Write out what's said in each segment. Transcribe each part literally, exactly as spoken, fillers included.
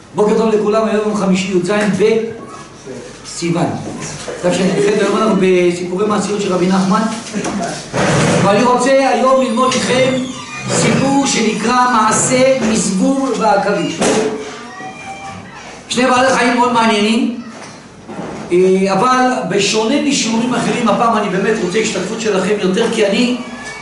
בוקר טוב לכולם, היום יום חמישי י"ז בסיוון. היום אנחנו בסיפורי מעשיות של רבי נחמן, ואני רוצה היום ללמוד איתכם סיפור שנקרא מעשה מזבוב ועכביש. שני בעלי חיים מאוד מעניינים, אבל בשונה משיעורים אחרים, הפעם אני באמת רוצה השתתפות שלכם יותר, כי אני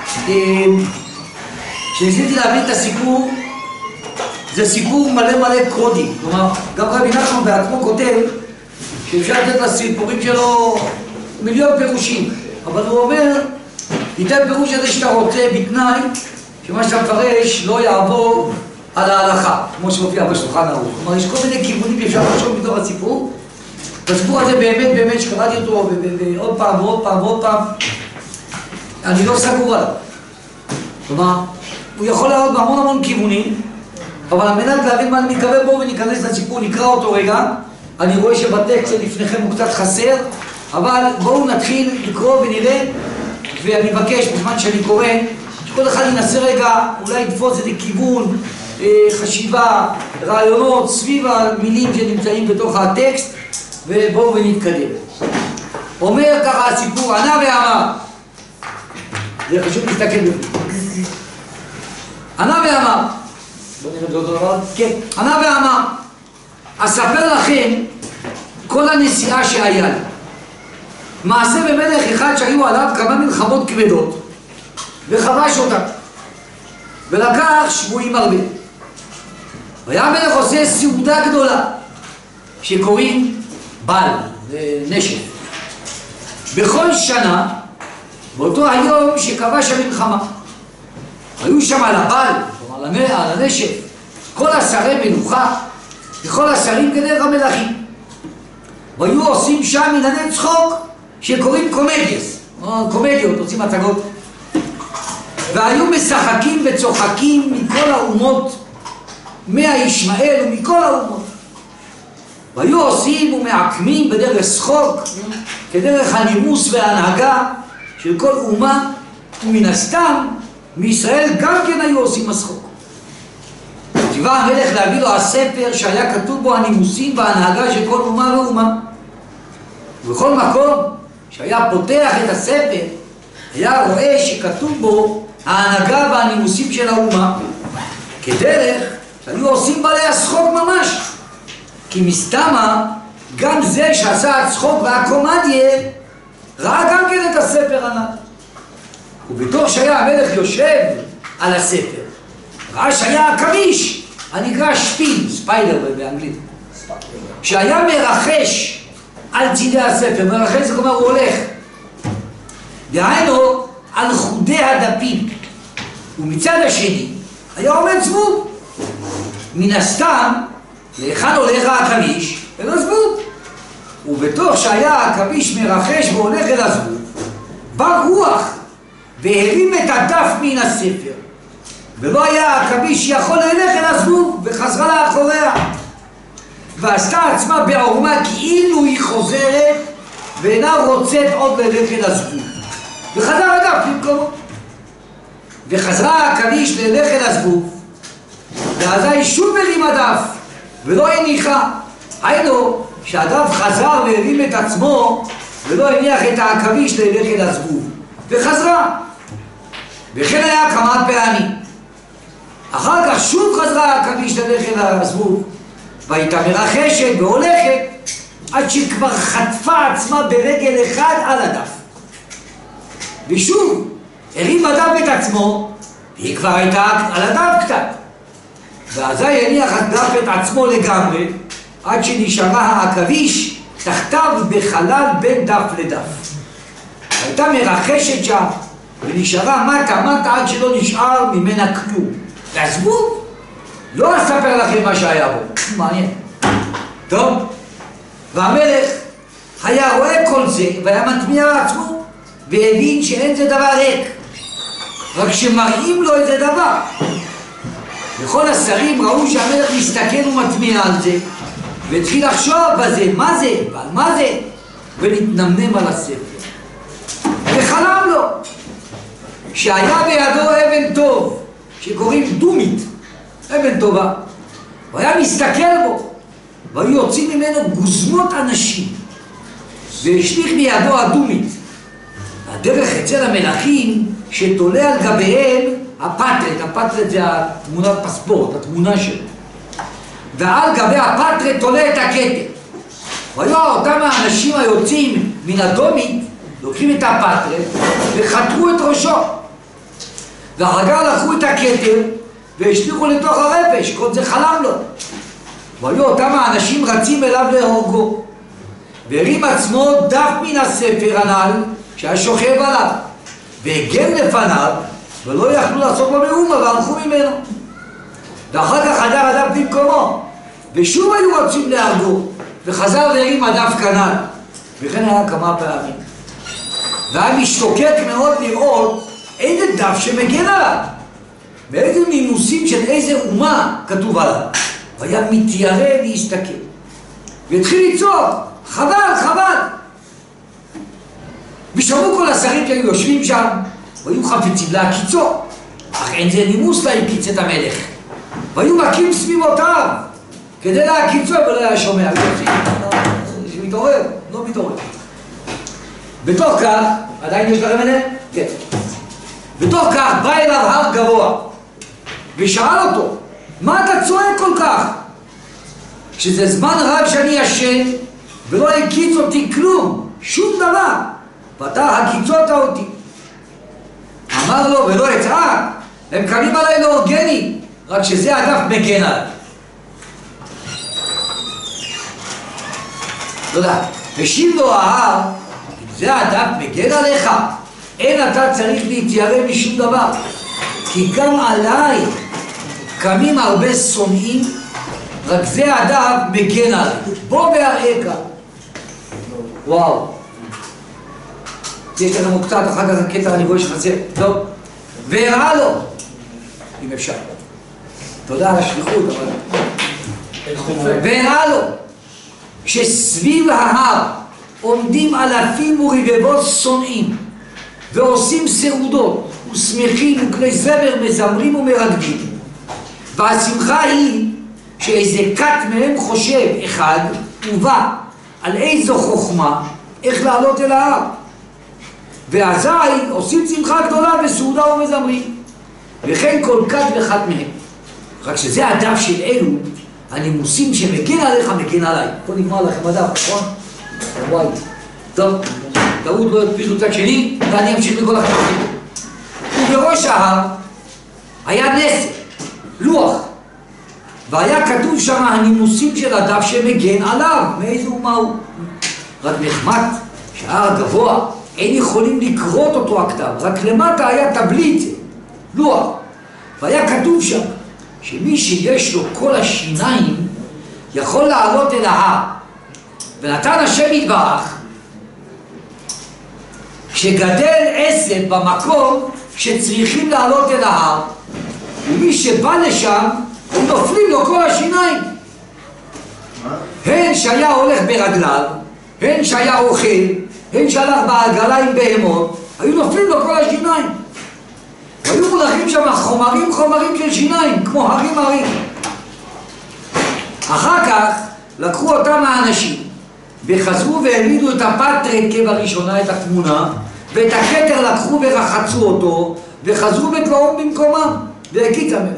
כשניסיתי להבין את הסיפור, זה סיפור מלא מלא קודים. כלומר, גם רבי נחמן בעצמו כותב שאפשר לתת לסיפורים שלו מיליון פירושים, אבל הוא אומר, ניתן פירוש הזה שאתה רוצה בתנאי שמה שאתה מפרש לא יעבור על ההלכה, כמו שמופיע בשולחן ערוך. כלומר, יש כל מיני כיוונים שאפשר לחשוב מתוך הסיפור. הסיפור הזה באמת באמת שקראתי אותו ועוד פעם ועוד פעם ועוד פעם, אני לא סגור עליו. כלומר, הוא יכול לעלות בהמון המון כיוונים, אבל על מנת להבין מה אני מתכוון בו וניכנס לסיפור, נקרא אותו רגע. אני רואה שבטקסט לפניכם הוא קצת חסר, אבל בואו נתחיל לקרוא ונראה, ואני מבקש בזמן שאני קורא שכל אחד ינסה רגע אולי לתפוס איזה כיוון, חשיבה, רעיונות סביב המילים שנמצאים בתוך הטקסט, ובואו ונתקדם. אומר ככה הסיפור, ענה ואמר, זה חשוב להסתכל בזה, ענה ואמר, בוא נראה את זה אותו דבר, כן, ענה ואמר, אספר לכם כל הנסיעה שהיה לי. מעשה במלך אחד שהיו עליו כמה מלחמות כבדות, וחבש אותה, ולקח שבויים הרבה. והיה המלך עושה סעודה גדולה, שקוראים בל, זה נשף. בכל שנה, באותו היום שכבש המלחמה, היו שם על הבל, כלומר על הנשף, כל השרי מלוכה, וכל השרים כדרך המלכים. והיו עושים שם ענייני צחוק שקוראים קומדיאס, קומדיות, עושים הצגות. והיו משחקים וצוחקים מכל האומות, מהישמעאל ומכל האומות. והיו עושים ומעקמים בדרך צחוק, כדרך הנימוס וההנהגה של כל אומה, ומן הסתם, מישראל גם כן היו עושים משחוק. ציווה המלך להביא לו הספר שהיה כתוב בו הנימוסים וההנהגה של כל אומה ואומה. ובכל מקום שהיה פותח את הספר, היה רואה שכתוב בו ההנהגה והנימוסים של האומה, כדרך שהיו עושים בעלי הצחוק ממש. כי מסתמה, גם זה שעשה הצחוק והקומדיה, ראה גם כן את הספר הנ"ל. ובתוך שהיה המלך יושב על הספר, ראה שהיה עכביש, הנקרא שפיל, ספיילר באנגלית, שהיה מרחש על צידי הספר. מרחש זה כלומר הוא הולך, דהיינו על חודי הדפים, ומצד השני היה עומד זבוב. מן הסתם לאחד הולך העכביש אל הזבוב, ובתוך שהיה העכביש מרחש והולך אל הזבוב, בא רוח והרים את הדף מן הספר, ולא היה העכביש יכול ללך אל הזבוב, וחזרה לאחוריה, ועשתה עצמה בעורמה כאילו היא חוזרת ואינה רוצת עוד ללך אל הזבוב, וחזר הדף במקומו. וחזרה העכביש ללך אל הזבוב, ואזי שוב הרים הדף ולא הניחה. היינו שהדף חזר והרים את עצמו ולא הניח את העכביש ללך אל הזבוב, וחזרה. וכן היה כמה פעמים. אחר כך שוב חזרה העכביש ללך אל הזבוב, והייתה מרחשת והולכת עד שכבר חטפה עצמה ברגל אחד על הדף. ושוב הרים הדף את עצמו, והיא כבר הייתה על הדף קצת, ואזי הניח הדף את עצמו לגמרי עד שנשארה העכביש תחתיו בחלל בין דף לדף. הייתה מרחשת שם ונשארה מטה מטה עד שלא נשאר ממנה כלום. והזבוב לא אספר לכם מה שהיה בו, מעניין. טוב, והמלך היה רואה כל זה והיה מטמיע לעצמו, והבין שאין זה דבר ריק, רק שמראים לו איזה דבר. וכל השרים ראו שהמלך מסתכל ומטמיע על זה, והתחיל לחשוב בזה, מה זה, ועל מה זה, ולהתנמנם על הספר. וחלם לו שהיה בידו אבן טוב שקוראים דומית, אבן טובה. הוא היה מסתכל בו והיו יוצאים ממנו גוזמות אנשים, והשליך מידו אדומית. הדרך אצל המלכים שתולה על גביהם הפטרט, הפטרט זה התמונת פספורט, התמונה שלו, ועל גבי הפטרט תולה את הכתר. והיו אותם האנשים היוצאים מן אדומית לוקחים את הפטרט וחתרו את ראשו, ואחר כך לקחו את הכתר והשליחו לתוך הרפש, כל זה חלם לו. והיו אותם האנשים רצים אליו להורגו, והרים עצמו דף מן הספר הנ"ל שהיה שוכב עליו, והגן לפניו, ולא יכלו לעשות לו מאומה והלכו ממנו. ואחר כך חדר הדף במקומו, ושוב היו רוצים להרגו, וחזר והרים הדף כנ"ל, וכן היה כמה פעמים. והיה משתוקק מאוד לראות איזה דף שמגן עליו, ואיזה נימוסים של איזה אומה כתוב עליו. והיה מתיירא להסתכל, והתחיל לצעוק, חבל, חבל. ושמעו כל השרים שהיו יושבים שם, והיו חפצים להקיצו, אך אין זה נימוס להקיץ את המלך. והיו מכים סביבותיו כדי להקיצו, ולא היה שומע. מתעורר, לא מתעורר. בתוך כך, עדיין יש לכם אלה? כן. בתוך כך בא אליו הר גבוה, ושאל אותו, מה אתה צועק כל כך? שזה זמן רב שאני ישן, ולא הקיץ אותי כלום, שום דבר, ואתה הקיצות אותי. אמר לו, ולא אצעק, הם קמים עליי להורגני, רק שזה הדף מגן עליי. תודה. השיב לו ההר, זה הדף מגן עליך, אין אתה צריך להתיירא משום דבר, כי גם עליי קמים הרבה שונאים, רק זה הדף מגן עליי. בוא והראה כאן. וואו. יש לכם קצת, אחר כך הקטע אני רואה שחסר. טוב. והראה לו, אם אפשר. תודה על השליחות, אבל... והראה לו, שסביב ההר עומדים אלפים ורבבות שונאים, ועושים סעודות, ושמחים וכלי זמר מזמרים ומרקדים. והשמחה היא שאיזה כת מהם חושב אחד ובא על איזו חוכמה איך לעלות אל ההר, ואזי עושים שמחה גדולה בסעודה ומזמרים, וכן כל כת וכת מהם. רק שזה הדף של אלו הנימוסים שמגן עליך מגן עליי. פה נגמר לכם הדף, נכון? וואי. טוב, טעות לא ידפיסו צד שני, ואני אמשיך לכל החלטים. ובראש ההר היה נסר, לוח, והיה כתוב שם הנימוסים של הדף שמגן עליו, מאיזה אומה הוא. רק נחמד שההר גבוה, אין יכולים לקרות אותו הכתב, רק למטה היה טבליץ, לוח, והיה כתוב שם שמי שיש לו כל השיניים יכול לעלות אל ההר. ונתן השם יתברך שגדל עשב במקום שצריכים לעלות אל ההר, ומי שבא לשם הם נופלים לו כל השיניים, הן שהיה הולך ברגליו, הן שהיה אוכל, הן שהלך בעגלה עם בהמות, היו נופלים לו כל השיניים. היו מולכים שם חומרים חומרים של שיניים, כמו הרים הרים. אחר כך לקחו אותם האנשים וחזרו והעמידו את הפטרט כבראשונה, את התמונה, ואת הכתר לקחו ורחצו אותו, וחזרו בדברו במקומם, והקיץ המלך.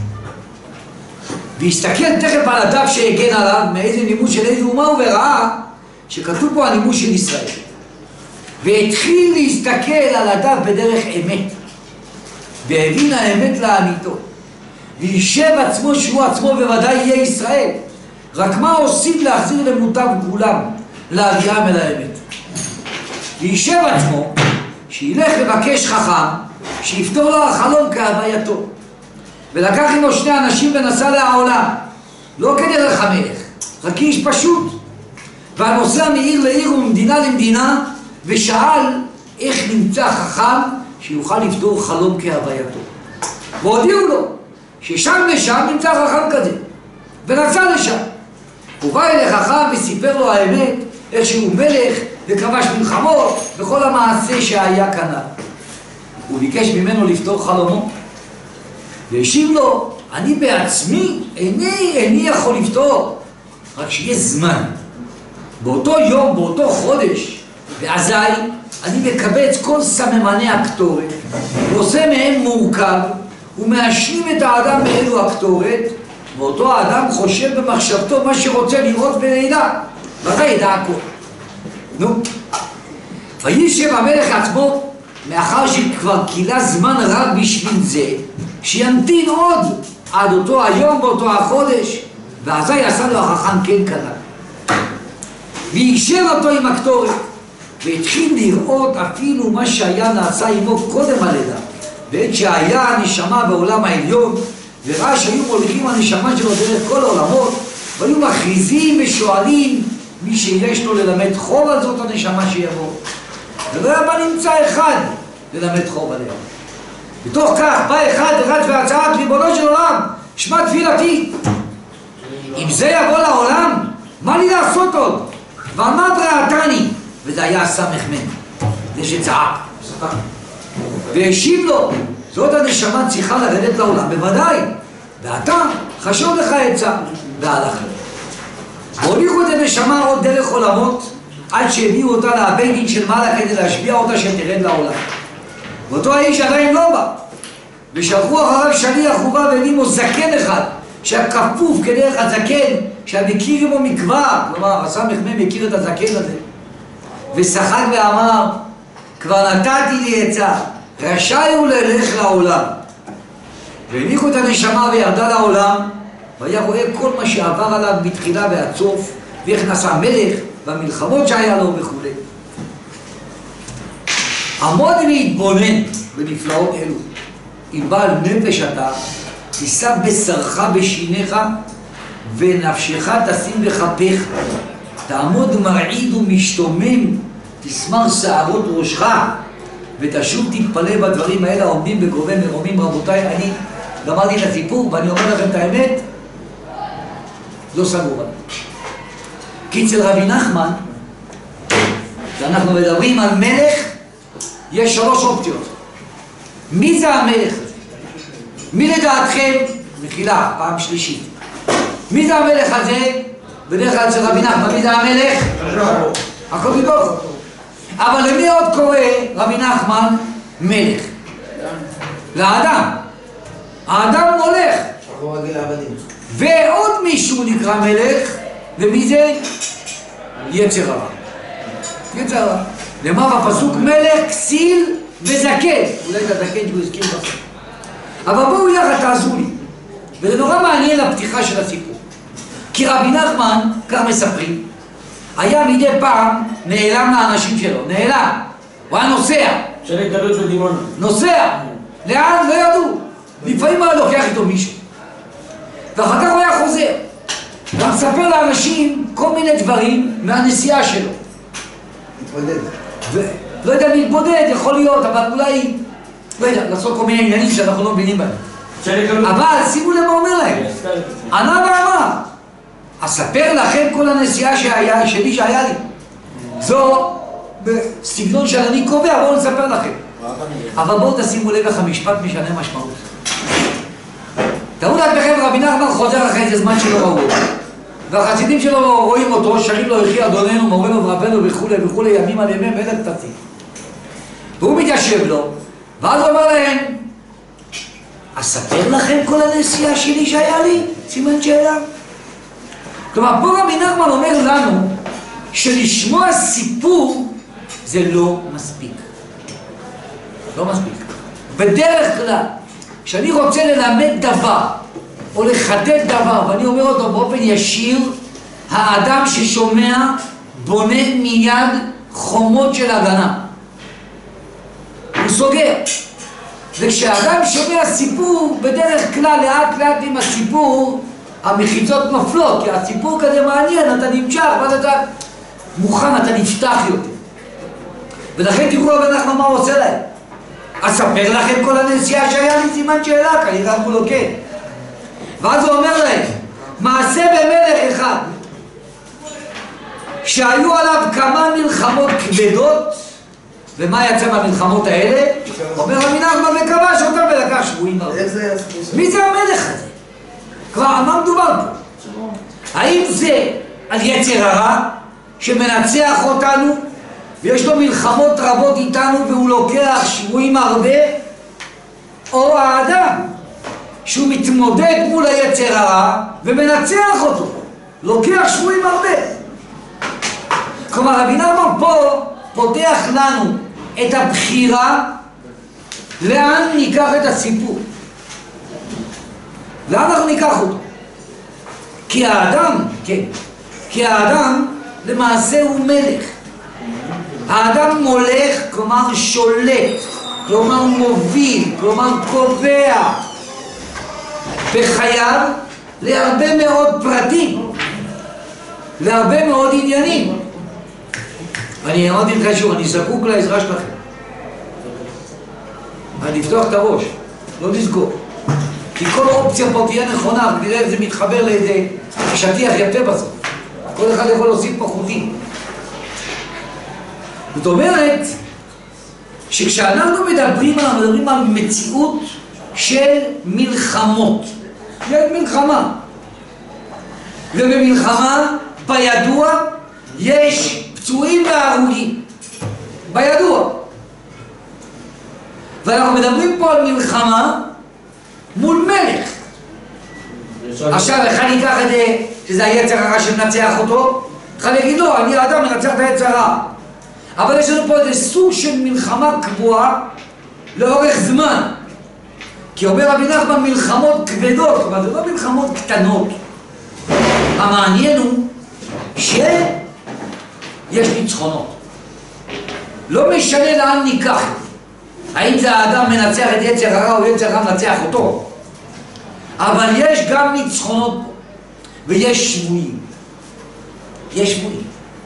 והסתכל תכף על הדף שהגן עליו, מאיזה נימוס של איזה אומה, וראה שכתוב פה הנימוס של ישראל. והתחיל להסתכל על הדף בדרך אמת, והבין האמת לאמיתו, וישב עצמו שהוא עצמו בוודאי יהיה ישראל. רק מה עושים להחזיר למוטב כולם, להביאם אל האמת? וישב עצמו שילך לבקש חכם שיפתור לו החלום כהווייתו, ולקח עמו שני אנשים ונסע לעולם, לא כדרך המלך, רק איש פשוט, והנוסע מעיר לעיר וממדינה למדינה, ושאל איך נמצא חכם שיוכל לפתור חלום כהווייתו. והודיעו לו ששם ושם נמצא חכם כזה, ונסע לשם. הוא בא אל החכם וסיפר לו האמת, איך שהוא מלך וכבש מלחמות וכל המעשה שהיה כאן. הוא ביקש ממנו לפתור חלומו, והשיב לו, אני בעצמי איני, איני יכול לפתור, רק שיש זמן. באותו יום, באותו חודש, ואזי אני מקבץ כל סממני הקטורת, ועושה מהם מורכב, ומאשרים את האדם מאלו הקטורת, ואותו האדם חושב במחשבתו מה שרוצה לראות בלילה, ואתה ידע הכל. נו, וישב המלך עצמו, מאחר שכבר קילה זמן רב בשביל זה, שימתין עוד עד אותו היום ואותו החודש, ואזי עשה לו החכם כן קלה. וישב אותו עם הקטורת, והתחיל לראות אפילו מה שהיה נעשה עמו קודם הלידה, בעת שהיה הנשמה בעולם העליון, וראה שהיו מוליכים הנשמה שלו דרך כל העולמות, והיו מכריזים ושואלים מי שיש לו ללמד חוב על זאת הנשמה שיבוא. ולא היה בה נמצא אחד ללמד חוב עליה. בתוך כך בא אחד ורץ בהצעת ריבונו של עולם, שמע תפילתי, אם זה יבוא לעולם, מה לי לעשות עוד? ועמד ראתני, וזה היה סמך מן, זה שצעק, והשיב לו, זאת הנשמה צריכה לרדת לעולם, בוודאי, ואתה חשוב לך עצה, והלך לו. והוליכו את הנשמה עוד דרך עולמות, עד שהביאו אותה לבית דין של מעלה כדי להשביע אותה שתרד לעולם. ואותו האיש עדיין לא בא, ושלחו אחריו שליח ובא והביא עמו זקן אחד, שהיה כפוף כדרך הזקן, שהמכיר עמו מכבר, כלומר, הסמך מם מכיר את הזקן הזה, ושחק ואמר, כבר נתתי לי עצה, רשאי הוא ללך לעולם. והניחו את הנשמה וירדה לעולם, והיה רואה כל מה שעבר עליו בתחילה ועד סוף, ואיך נעשה מלך, והמלחמות שהיה לו וכו'. עמוד והתבונן בנפלאות אלו. אם בעל נפש אתה, תישא בשרך בשיניך, ונפשך תשים בכפיך. תעמוד מרעיד ומשתומם, תסמר שערות ראשך, ותשוב תתפלא בדברים האלה העומדים בגובה מרומים. רבותיי, אני גמרתי את הסיפור, ואני אומר לכם את האמת, לא סגור. כי אצל רבי נחמן, כשאנחנו מדברים על מלך, יש שלוש אופציות. מי זה המלך הזה? מי לדעתכם, מחילה, פעם שלישית, מי זה המלך הזה? בדרך כלל אצל רבי נחמן, מי זה המלך? הקדוש ברוך הוא. אבל למי עוד קורא רבי נחמן מלך? לאדם. האדם הולך. ועוד מישהו נקרא מלך, ומי זה? יצר הרע. יצר הרע. למה בפסוק מלך, כסיל וזקן. אולי את הזקן שהוא הזכיר בסוף. אבל בואו יחד תעזרו לי. וזה נורא מעניין הפתיחה של הסיפור. כי רבי נחמן, כך מספרים, היה מדי פעם נעלם לאנשים שלו. נעלם. הוא היה נוסע. שלט גדול של דימונה. נוסע. לאן? לא ידעו. לפעמים היה לוקח איתו מישהו. ואחר כך הוא היה חוזר. הוא מספר לאנשים כל מיני דברים מהנסיעה שלו. מתבודד. לא יודע, להתבודד, יכול להיות, אבל אולי, לא יודע, לעשות כל מיני עניינים שאנחנו לא מבינים בהם. אבל שימו לב מה אומר להם. ענה ואמר, אספר לכם כל הנסיעה שהיה, שלי שהיה לי. זו בסגנון של אני קובע, בואו נספר לכם. אבל בואו תשימו לב איך המשפט משנה משמעות. תראו לעצמכם, רבי נחמן חוזר אחרי איזה זמן שלא ראו אותו. והחסידים שלו רואים אותו, שרים לו יחי אדוננו, מורנו ורבנו וכו' וכו' ימים על ימי מלך תתי. והוא מתיישב לו, ואז הוא אומר להם, אספר לכם כל הנסיעה שלי שהיה לי? סימן שאלה. כלומר, פה רבי נחמן אומר לנו, שלשמוע סיפור זה לא מספיק. לא מספיק. בדרך כלל, כשאני רוצה ללמד דבר, או לחדד דבר, ואני אומר אותו באופן ישיר, האדם ששומע בונה מיד חומות של הגנה. הוא סוגר. וכשהאדם שומע סיפור, בדרך כלל לאט לאט עם הסיפור, המחיצות נופלות, כי הסיפור כזה מעניין, אתה נמשך, ואז אתה מוכן, אתה נפתח יותר. ולכן תראו רבי נחמן מה הוא עושה להם. אספר לכם כל הנסיעה שהיה לי סימן שאלה, כנראה אמרו לו כן. ואז הוא אומר להם, מעשה במלך אחד, שהיו עליו כמה מלחמות כבדות, ומה יצא מהמלחמות האלה? אומר רבי נחמן וכבש אותם ולקח שבויים. מי זה המלך הזה? כבר, על מה מדובר פה? האם זה על יצר הרע שמנצח אותנו ויש לו מלחמות רבות איתנו והוא לוקח שבויים הרבה, או האדם שהוא מתמודד מול היצר הרע ומנצח אותו, לוקח שבויים הרבה. כלומר רבי נחמן פה פותח לנו את הבחירה לאן ניקח את הסיפור, לאן אנחנו ניקח אותו. כי האדם, כן, כי האדם למעשה הוא מלך. האדם מולך, כלומר שולט, כלומר מוביל, כלומר קובע בחייו להרבה מאוד פרטים, להרבה מאוד עניינים. אני אמרתי לך שוב, אני זקוק לעזרה שלכם. אני אפתוח את הראש, לא לסגור. כי כל אופציה פה תהיה נכונה, ונראה איך זה מתחבר לאיזה שטיח יפה בסוף. כל אחד יכול להוסיף פה חוטים. זאת אומרת, שכשאנחנו מדברים, אנחנו מדברים על מציאות של מלחמות. יש מלחמה. ובמלחמה, בידוע, יש פצועים והרוגים. בידוע. ואנחנו מדברים פה על מלחמה מול מלך. עכשיו, אחד ייקח את זה, שזה היצר הרע שמנצח אותו, אחד יגיד לו, אני האדם מנצח את היצר הרע. אבל יש לנו פה איזה סוג של מלחמה קבועה לאורך זמן. כי אומר רבי נחמן מלחמות כבדות, אבל זה לא מלחמות קטנות. המעניין הוא שיש ניצחונות. לא משנה לאן ניקח. האם זה האדם מנצח את יצר הרע או יצר הרע מנצח אותו. אבל יש גם ניצחונות פה. ויש שבויים. יש שבויים.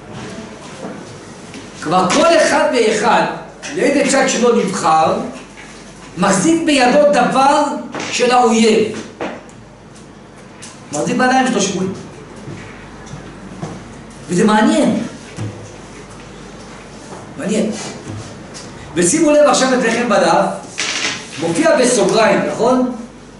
כבר כל אחד ואחד, לאיזה צד שלו נבחר, מחזיק בידו דבר של האויב. מחזיק בידיים שלו שבויים. וזה מעניין. מעניין. ושימו לב עכשיו אצלכם בדף, מופיע בסוגריים, נכון?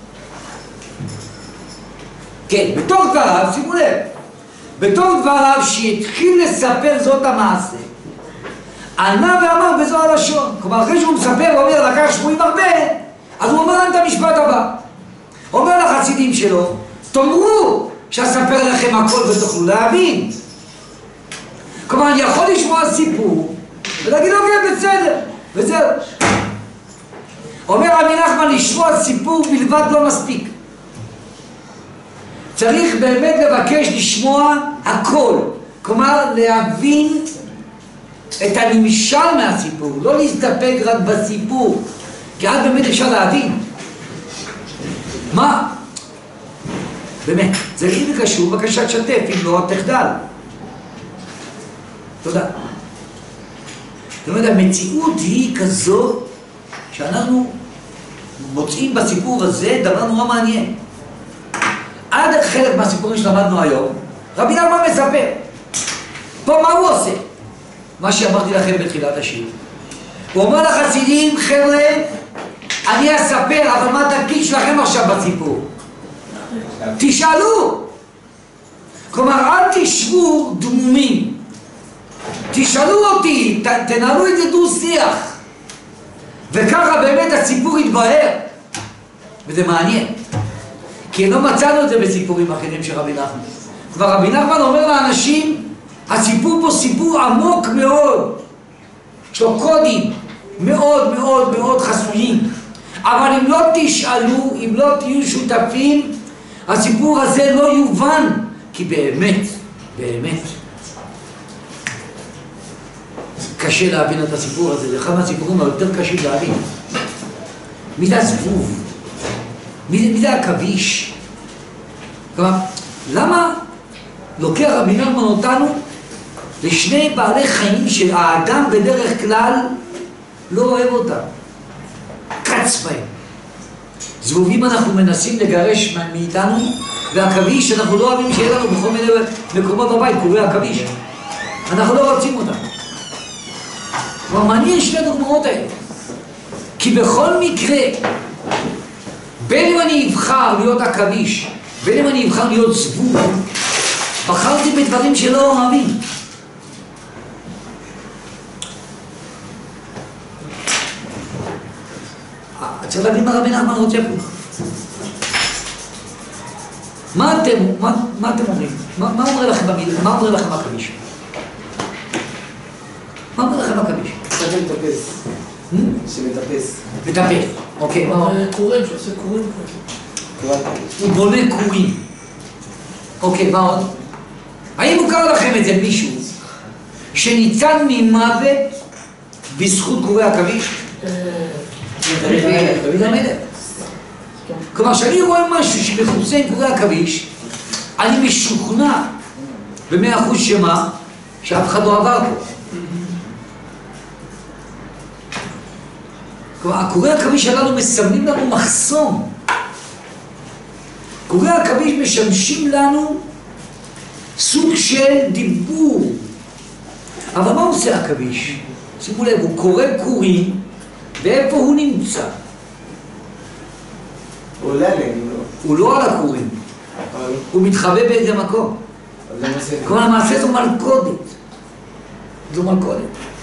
כן, בתור דבריו, שימו לב, בתור דבריו שהתחיל לספר זאת המעשה, ענה ואמר בזו הלשון. כלומר, אחרי שהוא מספר ואומר לקח שבויים הרבה, אז הוא אומר להם את המשפט הבא. אומר לחסידים שלו, תאמרו שאספר לכם הכל ותוכלו להבין. כלומר, אני יכול לשמוע סיפור ולהגיד, אוקיי, בסדר, וזהו. אומר רבי נחמן, לשמוע סיפור בלבד לא מספיק. צריך באמת לבקש לשמוע הכל. כלומר, להבין את הנמשל מהסיפור, לא להסתפק רק בסיפור, כי אז באמת אפשר להבין. מה? באמת, זה הכי קשור, בבקשה תשתף, אם לא תחדל. תודה. זאת אומרת, המציאות היא כזו שאנחנו מוצאים בסיפור הזה דבר נורא מעניין. עד חלק מהסיפורים שלמדנו היום, רבי נחמן מספר. פה מה הוא עושה? מה שאמרתי לכם בתחילת השיעור. הוא אומר לחסידים, חבר'ה, אני אספר, אבל מה התפקיד שלכם עכשיו בסיפור? תשאלו. כלומר, אל תשבו דמומים. תשאלו אותי, ת, תנהלו את זה דו שיח. וככה באמת הסיפור יתבהר. וזה מעניין. כי לא מצאנו את זה בסיפורים אחרים של רבי נחמן. כבר רבי נחמן אומר לאנשים, הסיפור פה סיפור עמוק מאוד. יש לו קודים מאוד מאוד מאוד חסויים. אבל אם לא תשאלו, אם לא תהיו שותפים, הסיפור הזה לא יובן. כי באמת, באמת, קשה להבין את הסיפור הזה. זה אחד מהסיפורים היותר קשים להבין. מי זה הזבוב? מי זה, מי זה הכביש? כלומר, למה לוקח רבי נחמן אותנו לשני בעלי חיים של האדם בדרך כלל לא אוהב אותם? קץ בהם. זבובים אנחנו מנסים לגרש מאיתנו, והכביש אנחנו לא אוהבים שיהיה לנו בכל מיני מקומות בבית, קורי הכביש. אנחנו לא רוצים אותם. כלומר, מעניין שני דוגמאות האלה. כי בכל מקרה, בין אם אני אבחר להיות הכביש, בין אם אני אבחר להיות זבוב, בחרתי מדברים שלא אוהבים. צריך להבין מה רבי נחמן רוצה פה. מה אתם, מה, מה אתם אומרים? מה, מה אומר לכם במילה? מה אומר לכם הקדיש? מה אומר לכם הקדיש? קצת מטפס. שמטפס. מטפס. אוקיי, מה אומר? קוראים, שעושה קוראים. הוא בונה קורים. אוקיי, מה עוד? האם מוכר לכם את זה מישהו שניצל ממוות בזכות קורי עכביש? דוד המלך. כלומר, שאני רואה משהו שמכוסה עם קורי עכביש, אני משוכנע במאה אחוז שמה שאף אחד לא עבר פה. כלומר, הקורי עכביש שלנו מסמנים לנו מחסום. קורי עכביש משמשים לנו סוג של דיבור. אבל מה עושה עכביש? שימו לב, הוא קורא קורים, ואיפה הוא נמצא? הוא עולה עליהם, לא. הוא לא על הקורים, הוא מתחבא באיזה מקום. כל המעשה זו מלכודת. זו מלכודת.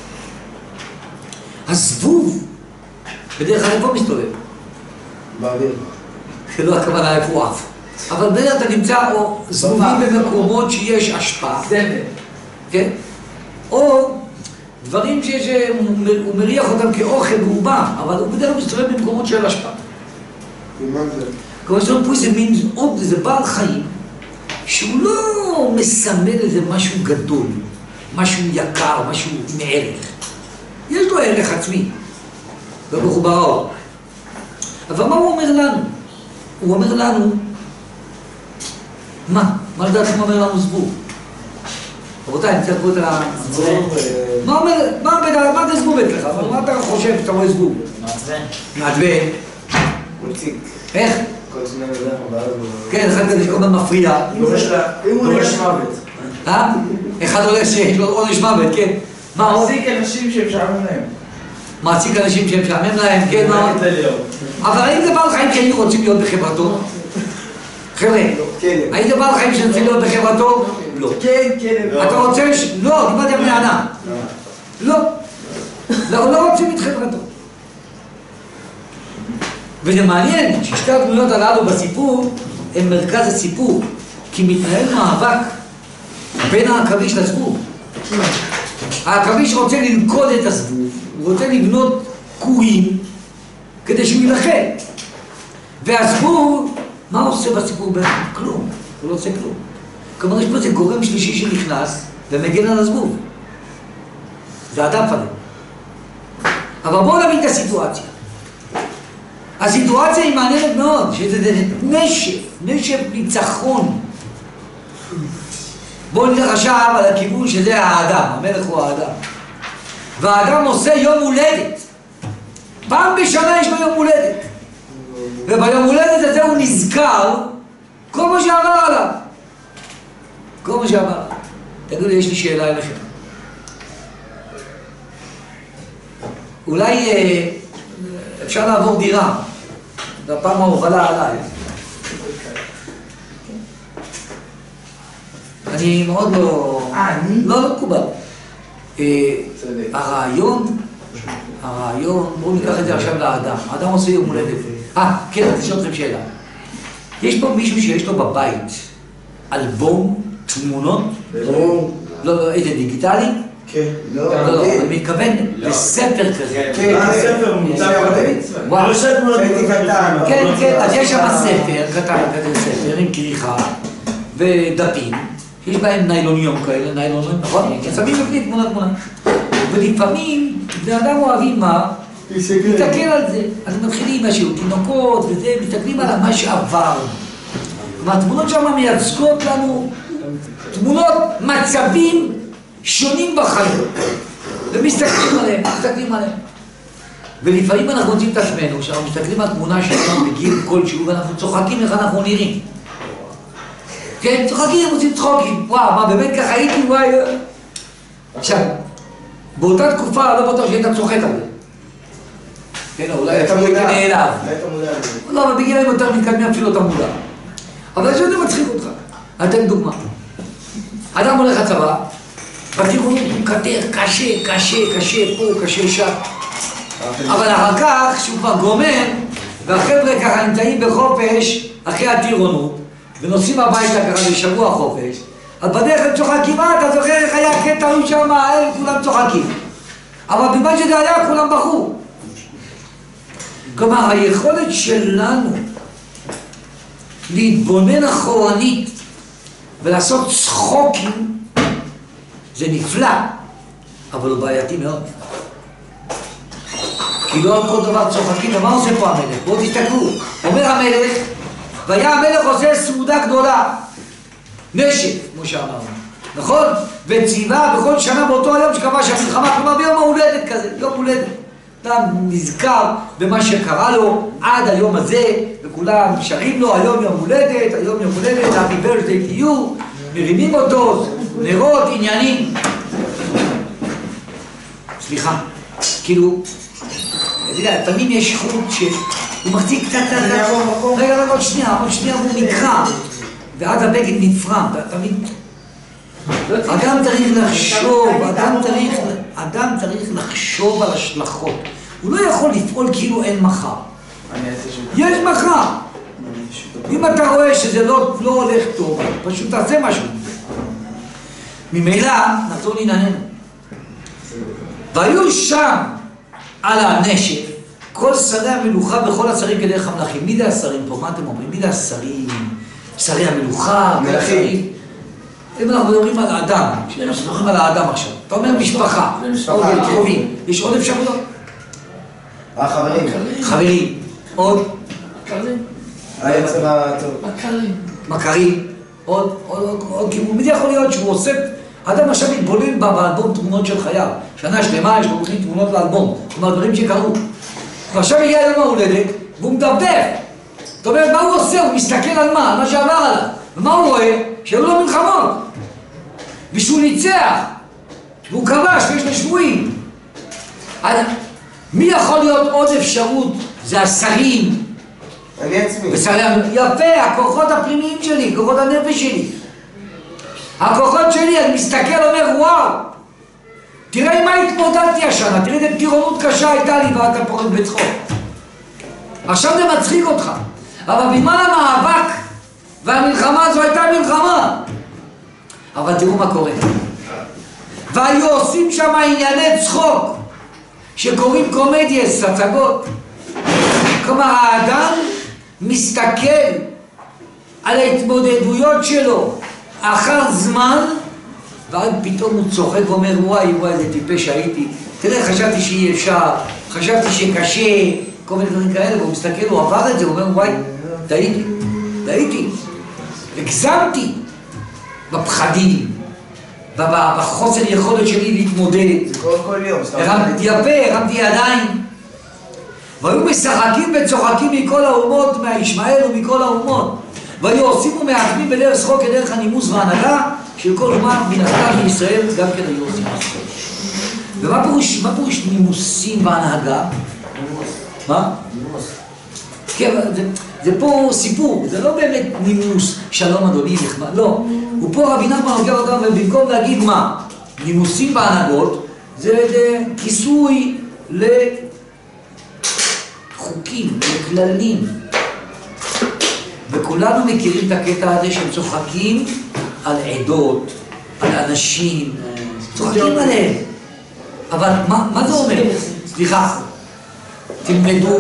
הזבוב, בדרך כלל איפה מסתובב? באוויר. זה לא הכוונה איפה הוא עף. אבל בדרך כלל אתה נמצא או זבובים במקומות שיש השפעה. זבל. כן? או דברים שהוא מריח אותם כאוכל והוא בא, אבל הוא בדרך כלל מסתובב במקומות של השפעה. ומה זה? כלומר, יש לנו פה איזה מין עוד, איזה בעל חיים, שהוא לא מסמל איזה משהו גדול, משהו יקר, משהו מערך. יש לו ערך עצמי, לא מחוברו. אבל מה הוא אומר לנו? הוא אומר לנו, מה? מה לדעתכם הוא אומר לנו זבוב? רבותיי, אני צריך פה את ה... מה אומר, מה זה זבוב אצלך? מה אתה חושב שאתה רואה זבוב? מעצבן. מעצבן. מציק. איך? כל שני מזרח הבאה הוא... כן, אחד כזה שכל הזמן מפריע. דורש מוות. אה? אחד עולה שיש לו עונש מוות, כן. מה עוד? מעסיק אנשים שמשעמם להם. מעסיק אנשים שהם משעמם להם, כן, מה עוד? אבל האם זה בעל חיים שהיינו רוצים להיות בחברתו? חבר'ה, האם זה בעל חיים שרוצים להיות בחברתו? לא. כן, כן. אתה רוצה ש... לא, דיברתי על בני אדם. לא. אנחנו לא רוצים את חברתו. וזה מעניין ששתי הדמויות הללו בסיפור הן מרכז הסיפור, כי מתנהל מאבק בין העכביש לזבוב. העכביש רוצה ללכוד את הזבוב, הוא רוצה לבנות קורים כדי שהוא ילחם. והזבוב, מה הוא עושה בסיפור בעצם? כלום, הוא לא עושה כלום. כלומר, יש פה איזה גורם שלישי שנכנס ומגן על הזבוב. זה הדף עליהם. אבל בואו נבין את הסיטואציה. הסיטואציה היא מעניינת מאוד, שזה נשף, נשף ניצחון. בואו נלך עכשיו על הכיוון שזה האדם, המלך הוא האדם. והאדם עושה יום הולדת. פעם בשנה יש לו יום הולדת. וביום הולדת הזה הוא נזכר כל מה שעבר עליו. כל מה שעבר. תגידו לי, יש לי שאלה אליכם. אולי אה, אפשר לעבור דירה. והפעם ההובלה עליי. אני מאוד לא... לא, לא מקובל. הרעיון, הרעיון, בואו ניקח את זה עכשיו לאדם. האדם עושה יום הולדת. אה, כן, אני אשאל אתכם שאלה. יש פה מישהו שיש לו בבית אלבום תמונות? ברור. לא, איזה דיגיטלי? כן. לא, לא, אני מתכוון לספר כזה. כן, ספר מוצא בבית. וואו. הייתי קטן. כן, כן, אז יש שם ספר, קטן כזה ספר עם כריכה ודפים, שיש בהם ניילוניום כאלה, ניילוניום, נכון? שמים בפנים תמונה תמונה. ולפעמים, בני אדם אוהבים מה? להסתכל על זה. אז מתחילים משהו, תינוקות וזה, מסתכלים על מה שעבר. והתמונות שם מייצגות לנו תמונות, מצבים שונים בחיים. ומסתכלים עליהם, מסתכלים עליהם. ולפעמים אנחנו רוצים את עצמנו, כשאנחנו מסתכלים על תמונה שלנו בגיל כלשהו, ואנחנו צוחקים איך אנחנו נראים. כן, צוחקים, עושים צחוקים. וואו, מה, באמת ככה הייתי, וואי. עכשיו, באותה תקופה לא בטוח שהיית צוחק על זה. כן, אולי אתה מודע. נעלב. לא, אבל בגיל היום יותר מתקדמים אפילו אתה מודע. אבל זה יותר מצחיק אותך. אתן דוגמה. אדם הולך לצבא, בטירונות הוא מקטר קשה, קשה, קשה, פה, קשה שם. אבל אחר כך, כשהוא כבר גומר, והחבר'ה ככה נמצאים בחופש אחרי הטירונות, ונוסעים הביתה ככה בשבוע חופש, אז בדרך הם צוחקים, אה, אתה זוכר איך היה קטע הוא שם, הם כולם צוחקים. אבל במה שזה היה, כולם בחרו. כלומר, היכולת שלנו להתבונן אחורנית ולעשות צחוקים זה נפלא, אבל הוא בעייתי מאוד. כי לא על כל דבר צוחקים, ומה עושה פה המלך? בואו תסתכלו. אומר המלך, והיה המלך עושה סעודה גדולה, נשק, כמו שאמרנו, נכון? וציווה בכל שנה באותו היום שכבש המלחמה, כלומר ביום ההולדת כזה, יום הולדת. אדם נזכר במה שקרה לו עד היום הזה, וכולם שרים לו, היום יום הולדת, היום יום הולדת, happy birthday to you, מרימים אותו, נרות, עניינים. סליחה, כאילו, אתה יודע, תמיד יש חוט שהוא מחזיק קצת, רגע, רגע, עוד שנייה, עוד שנייה הוא נקרע, ואז הבגד נפרם, תמיד. אדם צריך לחשוב, אדם צריך, אדם צריך לחשוב על השלכות. הוא לא יכול לפעול כאילו אין מחר. יש מחר. אם אתה רואה שזה לא, לא הולך טוב, פשוט תעשה משהו. ממילא, נחזור לענייננו. והיו שם על הנשק כל שרי המלוכה וכל השרים כדרך המלכים. מי זה השרים פה? מה אתם אומרים? מי זה השרים? שרי המלוכה? מלכים. אם אנחנו מדברים על האדם, אנחנו מדברים על האדם עכשיו. אתה אומר משפחה, עוד קרובים. יש עוד אפשרויות? החברים. חברים. עוד? מכרים. מכרים. עוד, עוד, עוד, כאילו, מי יכול להיות שהוא עושה... אדם עכשיו מתבונן באלבום תמונות של חייו. שנה שלמה יש לו הולכים תמונות לאלבום. כלומר, דברים שקרו. ועכשיו הגיע יום ההולדת, והוא מדפדף. זאת אומרת, מה הוא עושה? הוא מסתכל על מה? על מה שעבר עליו. ומה הוא רואה? שהיו לו מלחמות. ושהוא ניצח. והוא כבש ויש לו שבויים. מי יכול להיות עוד אפשרות? זה השרים. אני עצמי. ושרי... יפה, הכוחות הפנימיים שלי, כוחות הנפש שלי. הכוחות שלי, אני מסתכל, אומר, וואו, תראה עם מה התמודדתי השנה, תראה איזה טירונות קשה הייתה לי, ואתה פורט בצחוק. עכשיו זה מצחיק אותך, אבל בזמן המאבק והמלחמה הזו הייתה מלחמה. אבל תראו מה קורה. והיו עושים שם ענייני צחוק, שקוראים קומדיאס, הצגות. כלומר, האדם מסתכל על ההתמודדויות שלו אחר זמן, ואז פתאום הוא צוחק ואומר, וואי, וואי, איזה טיפש הייתי. תראה, חשבתי שאי אפשר, חשבתי שקשה, כל מיני דברים כאלה, והוא מסתכל, הוא עבר את זה, הוא אומר, וואי, טעיתי, טעיתי, הגזמתי בפחדים, בחוסר יכולת שלי להתמודד. זה כל כל יום. הרמתי יפה, הרמתי ידיים. והיו משחקים וצוחקים מכל האומות, מהישמעאל ומכל האומות. והיו עושים ומעכבים בדרך שחוק כדרך הנימוס והנהגה של כל אומה מן הכלל בישראל, גם כן היו עושים שחוק. ומה פירוש, מה פירוש נימוסים והנהגה? מה? נימוס. כן, זה, זה פה סיפור, זה לא באמת נימוס, שלום אדוני נחמד, לא. הוא פה רבי נחמן לוקח אותם, ובמקום להגיד מה? נימוסים בהנהגות, זה, זה כיסוי לחוקים, לכללים. וכולנו מכירים את הקטע הזה שהם צוחקים על עדות, על אנשים, צוחקים עליהם. אבל מה, מה זה אומר? סליחה, תלמדו.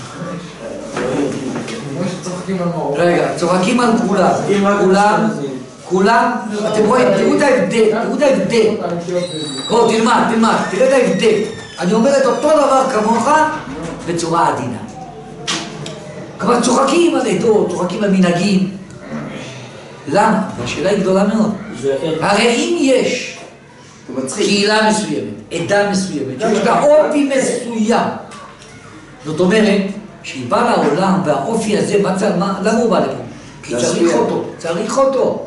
רגע, צוחקים על כולם. כולם, כולם, אתם רואים, תראו את ההבדל, תראו את ההבדל. בואו, תלמד, תלמד, תראה את ההבדל. אני אומר את אותו דבר כמוך בצורה עדינה. כלומר, צוחקים על עדות, צוחקים על מנהגים. למה? והשאלה היא גדולה מאוד. הרי אם יש קהילה מסוימת, עדה מסוימת, שיש לה אופי מסוים, זאת אומרת, שהיא באה לעולם והאופי הזה, למה הוא בא לפה? כי צריך אותו, צריך אותו.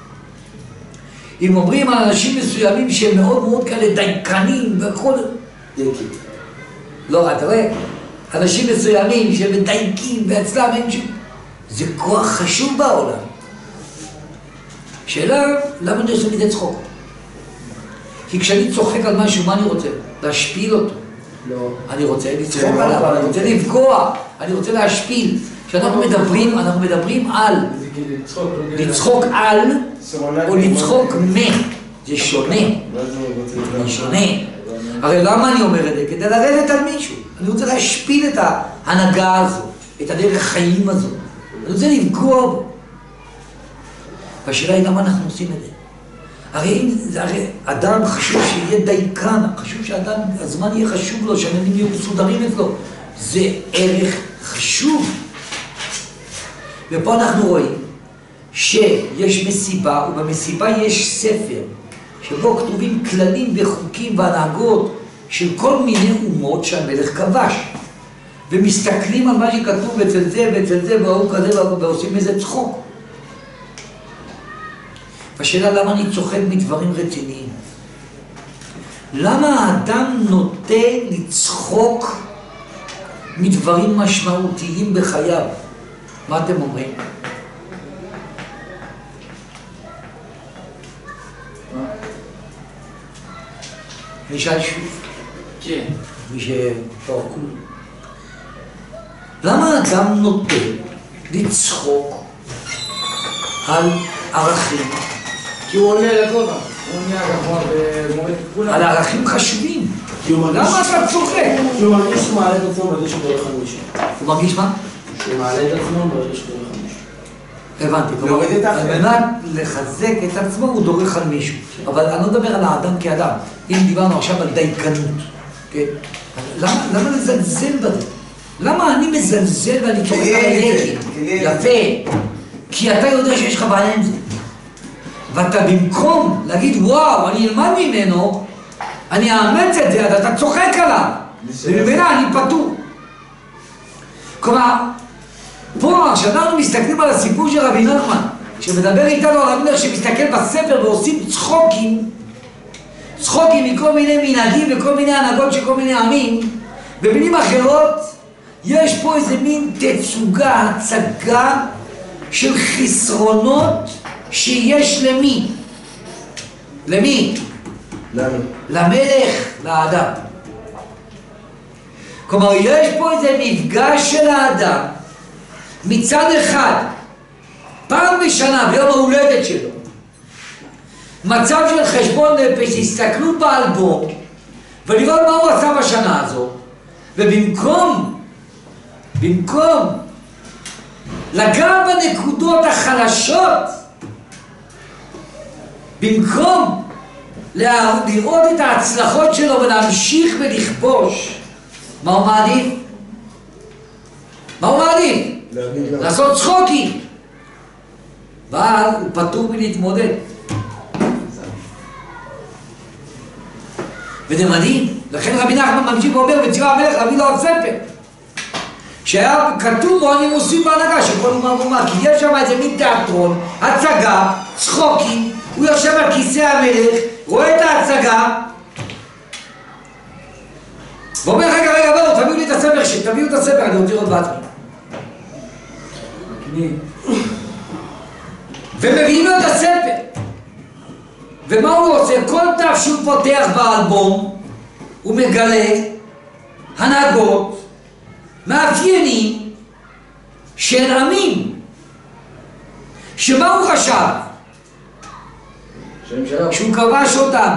אם אומרים על אנשים מסוימים שהם מאוד מאוד כאלה דייקנים והכל... דייקי. לא, אתה רואה? אנשים מסוימים שהם מדייקים ואצלם אין שום... זה כוח חשוב בעולם. שאלה, למה אני עושה מזה צחוק? כי כשאני צוחק על משהו, מה אני רוצה? להשפיל אותו. לא. אני רוצה לצחוק עליו, אני רוצה לפגוע, אני רוצה להשפיל. כשאנחנו מדברים, אנחנו מדברים על לצחוק על או לצחוק מ. זה שונה. זה שונה. הרי למה אני אומר את זה? כדי לרדת על מישהו. אני רוצה להשפיל את ההנהגה הזו, את הדרך חיים הזו. אני רוצה לפגוע בו. והשאלה היא למה אנחנו עושים את זה. הרי, הרי אדם חשוב שיהיה דייקן, חשוב שאדם, הזמן יהיה חשוב לו, שהעניינים יהיו מסודרים אצלו. זה ערך חשוב. ופה אנחנו רואים שיש מסיבה, ובמסיבה יש ספר, שבו כתובים כללים וחוקים והנהגות של כל מיני אומות שהמלך כבש. ומסתכלים על מה שכתוב אצל זה ואצל זה והוא כזה ועושים איזה צחוק. השאלה למה אני צוחק מדברים רציניים? למה האדם נוטה לצחוק מדברים משמעותיים בחייו? מה אתם אומרים? נשאל שוב. כן. מי שפרקו. למה האדם נוטה לצחוק על ערכים? כי הוא עולה לגובה, הוא נהיה גבוה ומוריד את כולם. על ערכים חשובים. למה אתה צוחק? שהוא מרגיש שהוא מעלה את עצמו בזה שהוא דורך על מישהו. הוא מרגיש מה? שהוא מעלה את עצמו בזה שהוא דורך על מישהו. הבנתי, כלומר, על מנת לחזק את עצמו הוא דורך על מישהו. אבל אני לא מדבר על האדם כאדם. אם דיברנו עכשיו על דייקנות, כן? למה לזלזל בזה? למה אני מזלזל ואני צוחק על הילד? יפה. כי אתה יודע שיש לך בעיה עם זה. ואתה במקום להגיד וואו, אני אלמד ממנו, אני אאמץ את זה, אתה צוחק עליו. ובמילא אני פטור. כלומר, פה כשאנחנו מסתכלים על הסיפור של רבי נחמן, שמדבר איתנו על רבי נחמן שמסתכל בספר ועושים צחוקים, צחוקים מכל מיני מנהגים וכל מיני הנהגות של כל מיני עמים, במילים אחרות, יש פה איזה מין תצוגה, הצגה של חסרונות שיש למי? למי? למה? למלך, לאדם. כלומר, יש פה איזה מפגש של האדם, מצד אחד, פעם בשנה, ביום ההולדת שלו, מצב של חשבון נפש, הסתכלו באלבום, ולראות מה הוא עשה בשנה הזו, ובמקום, במקום, לגע בנקודות החלשות, במקום לראות את ההצלחות שלו ולהמשיך ולכבוש, מה הוא מעדיף? מה הוא מעדיף? לעשות צחוקים. אבל הוא פטור מלהתמודד. וזה מדהים. לכן רבי נחמן ממשיך ואומר בציווה המלך להביא לו עוד ספר. שהיה כתוב בו הנימוסים בהנהגה של כל אומה ואומה, כי יש שם איזה מין תיאטרון, הצגה, צחוקים, הוא יושב על כיסא המלך, רואה את ההצגה, ואומר רגע רגע בואו תביאו לי את הספר, תביאו את הספר, אני רוצה לראות בעצמי. ומביאים לו את הספר. ומה הוא עושה? כל תו שהוא פותח באלבום, הוא מגלה הנהגות, מאפיינים של עמים. שמה הוא חשב? שהוא כבש אותם.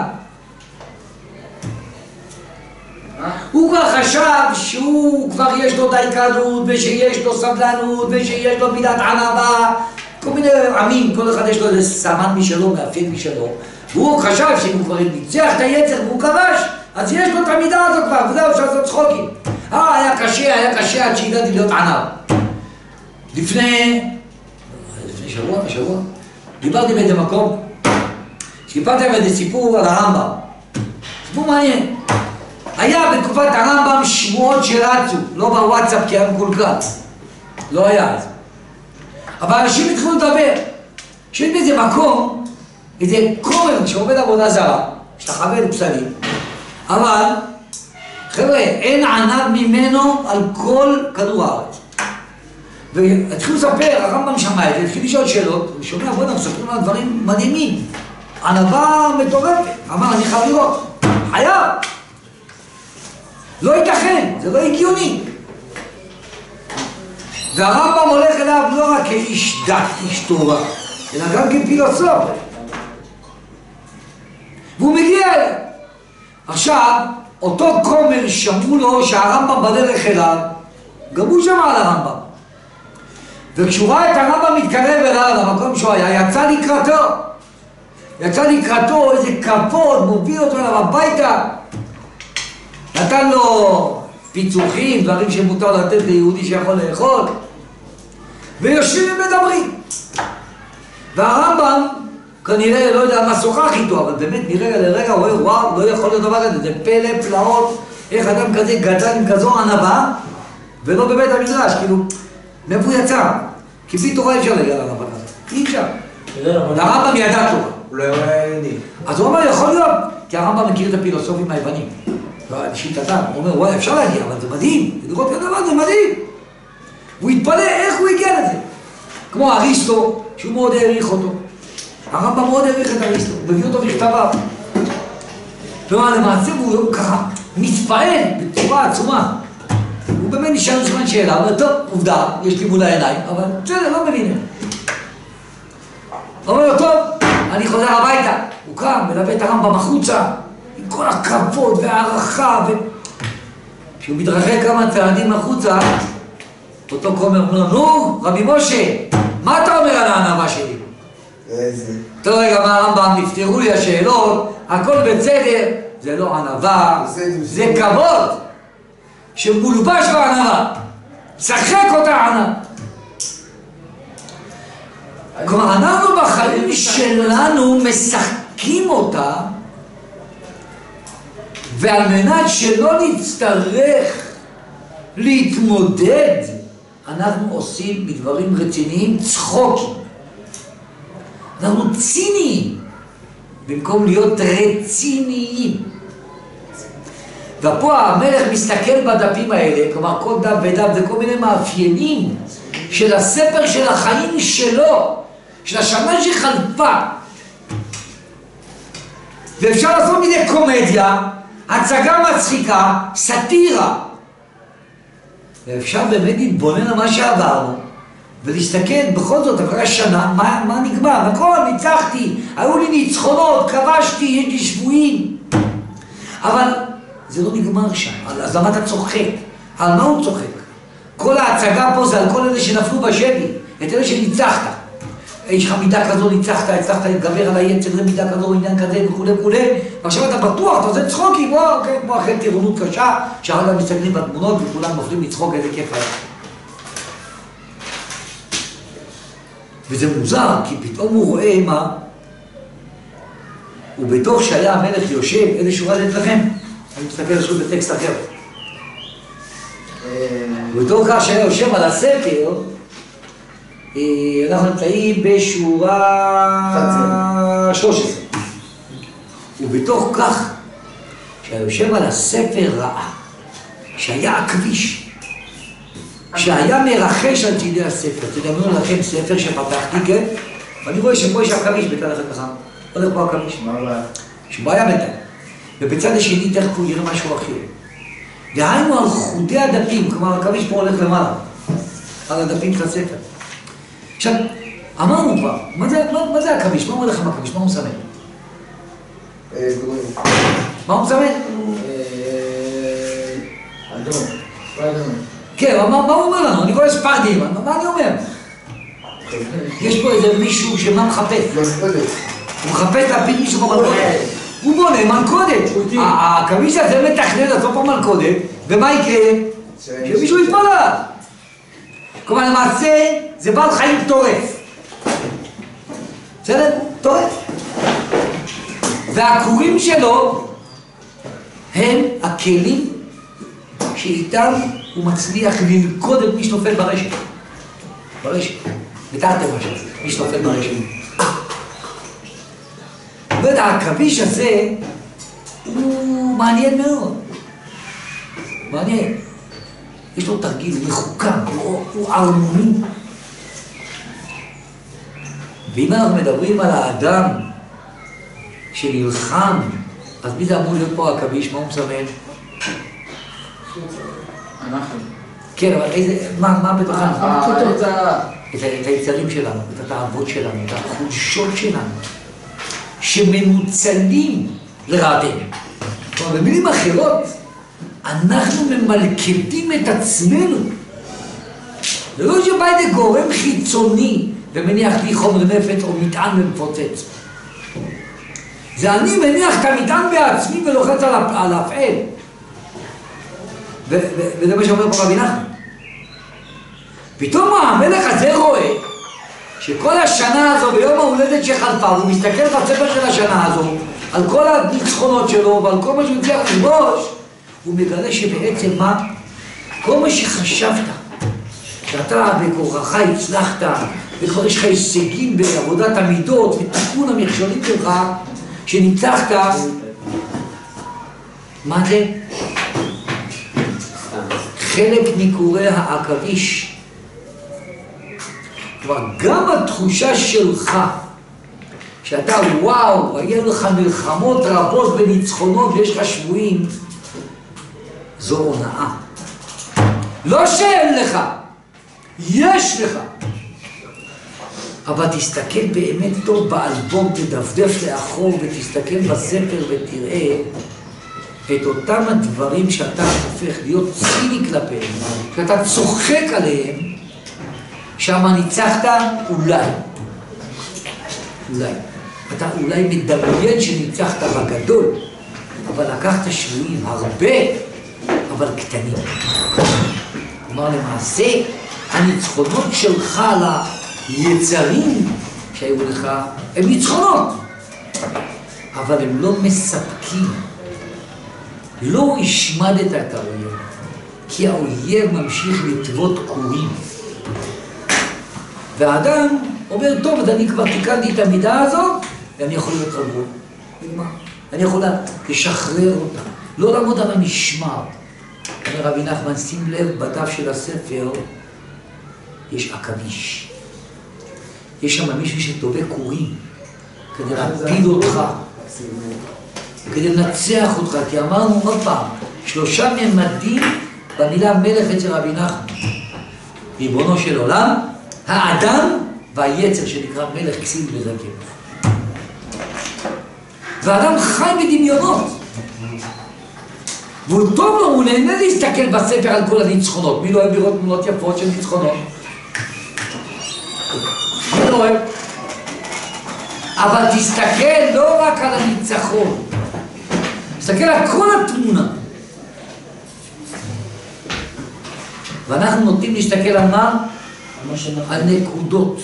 הוא כבר חשב שהוא כבר יש לו דייקנות ושיש לו סבלנות ושיש לו מידת ענווה, כל מיני עמים, כל אחד יש לו איזה סמן משלו, מאפיין משלו, והוא חשב שאם הוא כבר ניצח את היצר והוא כבש, אז יש לו את המידה הזו כבר, וזהו, אפשר לעשות צחוקים. אה, היה קשה, היה קשה עד שהגעתי להיות ענב. לפני, לפני שבוע, שבוע, דיברתי באיזה מקום, סיפרתי על איזה סיפור על הרמב"ם. סיפור מעניין. היה בתקופת הרמב"ם שמועות שרצו, לא בוואטסאפ כי היה מקולקל. לא היה אז. אבל אנשים התחילו לדבר. שיש באיזה מקום, איזה כומר שעובד עבודה זרה, משתחווה לפסלים, אבל, חבר'ה, אין ענב ממנו על כל כדור הארץ. והתחילו לספר, הרמב"ם שמע את זה, התחיל לשאול שאלות, ושומע, בוא'נה, מספרים לנו דברים מדהימים. ענווה מטורפת. אמר, אני חייב לראות. חייב. לא ייתכן, זה לא הגיוני. והרמב"ם הולך אליו לא רק כאיש דת, איש תורה, אלא גם כפילוסוף. והוא מגיע אליו. עכשיו, אותו כומר שמעו לו שהרמב"ם בדרך אליו, גם הוא שמע על הרמב"ם. וכשהוא ראה את הרמב"ם מתקרב אליו למקום שהוא היה, יצא לקראתו. יצא לקראתו איזה כבוד, מוביל אותו אליו הביתה. נתן לו פיצוחים, דברים שמותר לתת ליהודי שיכול לאכול. ויושבים ומדברים. והרמב"ם כנראה, לא יודע מה שוחח איתו, אבל באמת מרגע לרגע הוא אומר, וואו, לא יכול להיות דבר כזה, זה פלא פלאות, איך אדם כזה גדל עם כזו ענווה, ולא בבית המדרש, כאילו, מאיפה הוא יצא? כי בלי תורה אי אפשר להגיע לענווה כזה, אי אפשר. הרמב"ם ידע תורה. הוא לא היה יהודי. אז הוא אומר, יכול להיות, כי הרמב"ם מכיר את הפילוסופים היוונים. לשיטתם, הוא אומר, וואי, אפשר להגיע, אבל זה מדהים, לראות כזה דבר, זה מדהים. הוא התפלא איך הוא הגיע לזה. כמו אריסטו, שהוא מאוד העריך אותו. הרמב"ם מאוד העריך את אריסטו, הוא מביא אותו בכתביו. כלומר, למעשה הוא ככה מתפעל בצורה עצומה. הוא באמת נשאר זמן שאלה, הוא אומר, טוב, עובדה, יש לי מול העיניים, אבל בסדר, לא מבין. הוא אומר לו, טוב, אני חוזר הביתה. הוא קם, מלווה את הרמב"ם החוצה, עם כל הכבוד והערכה, ו... כשהוא מתרחק כמה צעדים החוצה, אותו כומר אומר לו, נו, רבי משה, מה אתה אומר על הענווה שלי? איזה... טוב רגע, מה הרמב"ם, נפתרו לי השאלות, הכל בסדר, זה לא ענווה, זה כבוד שמולבש בענווה, שחק אותה ענווה. כלומר, אנחנו בחיים שלנו משחקים אותה, ועל מנת שלא נצטרך להתמודד, אנחנו עושים בדברים רציניים צחוקים. אנחנו ציניים, במקום להיות רציניים. ופה המלך מסתכל בדפים האלה, כלומר כל דף ודף זה כל מיני מאפיינים של הספר של החיים שלו, של השנה שחלפה. ואפשר לעשות מזה קומדיה, הצגה מצחיקה, סאטירה. ואפשר באמת להתבונן על מה שעברנו, ולהסתכל בכל זאת אחרי השנה, מה, מה נגמר? נכון, ניצחתי, היו לי ניצחונות, כבשתי, יש לי שבויים. אבל זה לא נגמר שם, אז למה אתה צוחק? על מה הוא צוחק? כל ההצגה פה זה על כל אלה שנפלו בשבי, את אלה שניצחת. יש לך מידה כזו, ניצחת, הצלחת להתגבר על היצר, זה מידה כזו, עניין כזה וכו' וכו'. ועכשיו אתה בטוח, אתה עושה צחוקים, וואו, כן, כמו אחרי טירונות קשה, שאחר כך מסתכלים בתמונות וכולם נופלים לצחוק, איזה כיף היה. וזה מוזר, כי פתאום הוא רואה מה, ובתוך שהיה המלך יושב, איזה שורה לתת לכם? אני מסתכל שוב בטקסט אחר. ובתוך כך שהיה יושב על הספר, אנחנו נמצאים בשורה שלוש עשרה. ובתוך כך שהיושב על הספר ראה שהיה הכביש, שהיה מרחש על צידי הספר. תדמיינו לכם ספר שפתחתי, כן? ואני רואה שפה יש הכביש בצד אחד ככה. הולך פה הכביש. שבו היה בינתיים. ובצד השני תכף הוא יראה משהו אחר. דהיינו על חוטי הדפים, כלומר הכביש פה הולך למעלה. על הדפים של הספר. עכשיו, אמרנו כבר, מה זה, מה, מה זה הכביש? מה אומר לך הכביש? מה הוא מסמן? מה הוא מסמן? אדום, אדום. כן, מה, מה הוא אומר לנו? אני רואה ספרדים, מה, מה אני אומר? יש פה איזה מישהו שמה מחפש. הוא מחפש להפיל מישהו במלכודת. הוא בונה מלכודת. הכביש הזה מתכנן לסוף המלכודת, ומה יקרה? שמישהו יתפלל. כלומר, למעשה, זה בעל חיים טורף. בסדר? טורף. והכורים שלו הם הכלים שאיתם הוא מצליח ללכוד את מי שנופל ברשת. ברשת. בתרתי משהו, מי שנופל ברשת. והכביש הזה הוא מעניין מאוד. מעניין. יש לו תרגיל מחוקם, הוא ערמוני. ואם אנחנו מדברים על האדם שנלחם, אז מי זה אמור להיות פה עכביש? מה הוא מסמן? אנחנו. כן, אבל איזה, מה, מה בתוכנו? הפשוטות זה... את היצרים שלנו, את התאוות שלנו, את החולשות שלנו, שמנוצלים לרעתנו. כלומר, במילים אחרות, אנחנו ממלכדים את עצמנו. זה לא שבא איזה גורם חיצוני ומניח לי חומר נפץ או מטען ומפוצץ. זה אני מניח את המטען בעצמי ולוחץ על הפעל. וזה מה שאומר פה רבי נחמן. פתאום המלך הזה רואה שכל השנה הזו, ביום ההולדת שחלפה, הוא מסתכל בספר של השנה הזו, על כל הניצחונות שלו ועל כל מה שהוא הצליח לכבוש, הוא מגלה שבעצם מה? כל מה שחשבת, שאתה בכוחך הצלחת, וכבר יש לך הישגים בעבודת המידות ותיקון המכשולים שלך, שניצחת, מה זה? חלק מקורי העכביש. כבר גם התחושה שלך, שאתה וואו, היה לך מלחמות רבות וניצחונות ויש לך שבויים, זו הונאה. לא שאין לך, יש לך. אבל תסתכל באמת טוב באלבום, תדפדף לאחור ותסתכל בספר ותראה את אותם הדברים שאתה הופך להיות ציני כלפיהם, שאתה צוחק עליהם, שמה ניצחת אולי. אולי. אתה אולי מדמיין שניצחת בגדול, אבל לקחת שבויים הרבה, אבל קטנים. כלומר, למעשה, הניצחונות שלך ליצרים שהיו לך, הם ניצחונות, אבל הם לא מספקים. לא השמדת את האויב, כי האויב ממשיך לטוות קורים. והאדם אומר, טוב, אז אני כבר תיקנתי את המידה הזו, ואני יכול להיות רגוע. אני יכול לשחרר אותה, לא לעמוד על המשמר. אומר רבי נחמן, שים לב, בדף של הספר יש עכביש. יש שם מישהו שטובה קורים, כדי להפיל אותך, כדי לנצח אותך, כי אמרנו עוד פעם, שלושה ממדים במילה מלך אצל רבי נחמן. ריבונו של עולם, האדם והיצר שנקרא מלך כסיל וזקן. והאדם חי בדמיונות. והוא טוב לו, הוא נהנה להסתכל בספר על כל הניצחונות. מי לא אוהב לראות תמונות יפות של ניצחונות? מי לא אוהב? אבל תסתכל לא רק על הניצחון, תסתכל על כל התמונה. ואנחנו נוטים להסתכל על מה? על נקודות.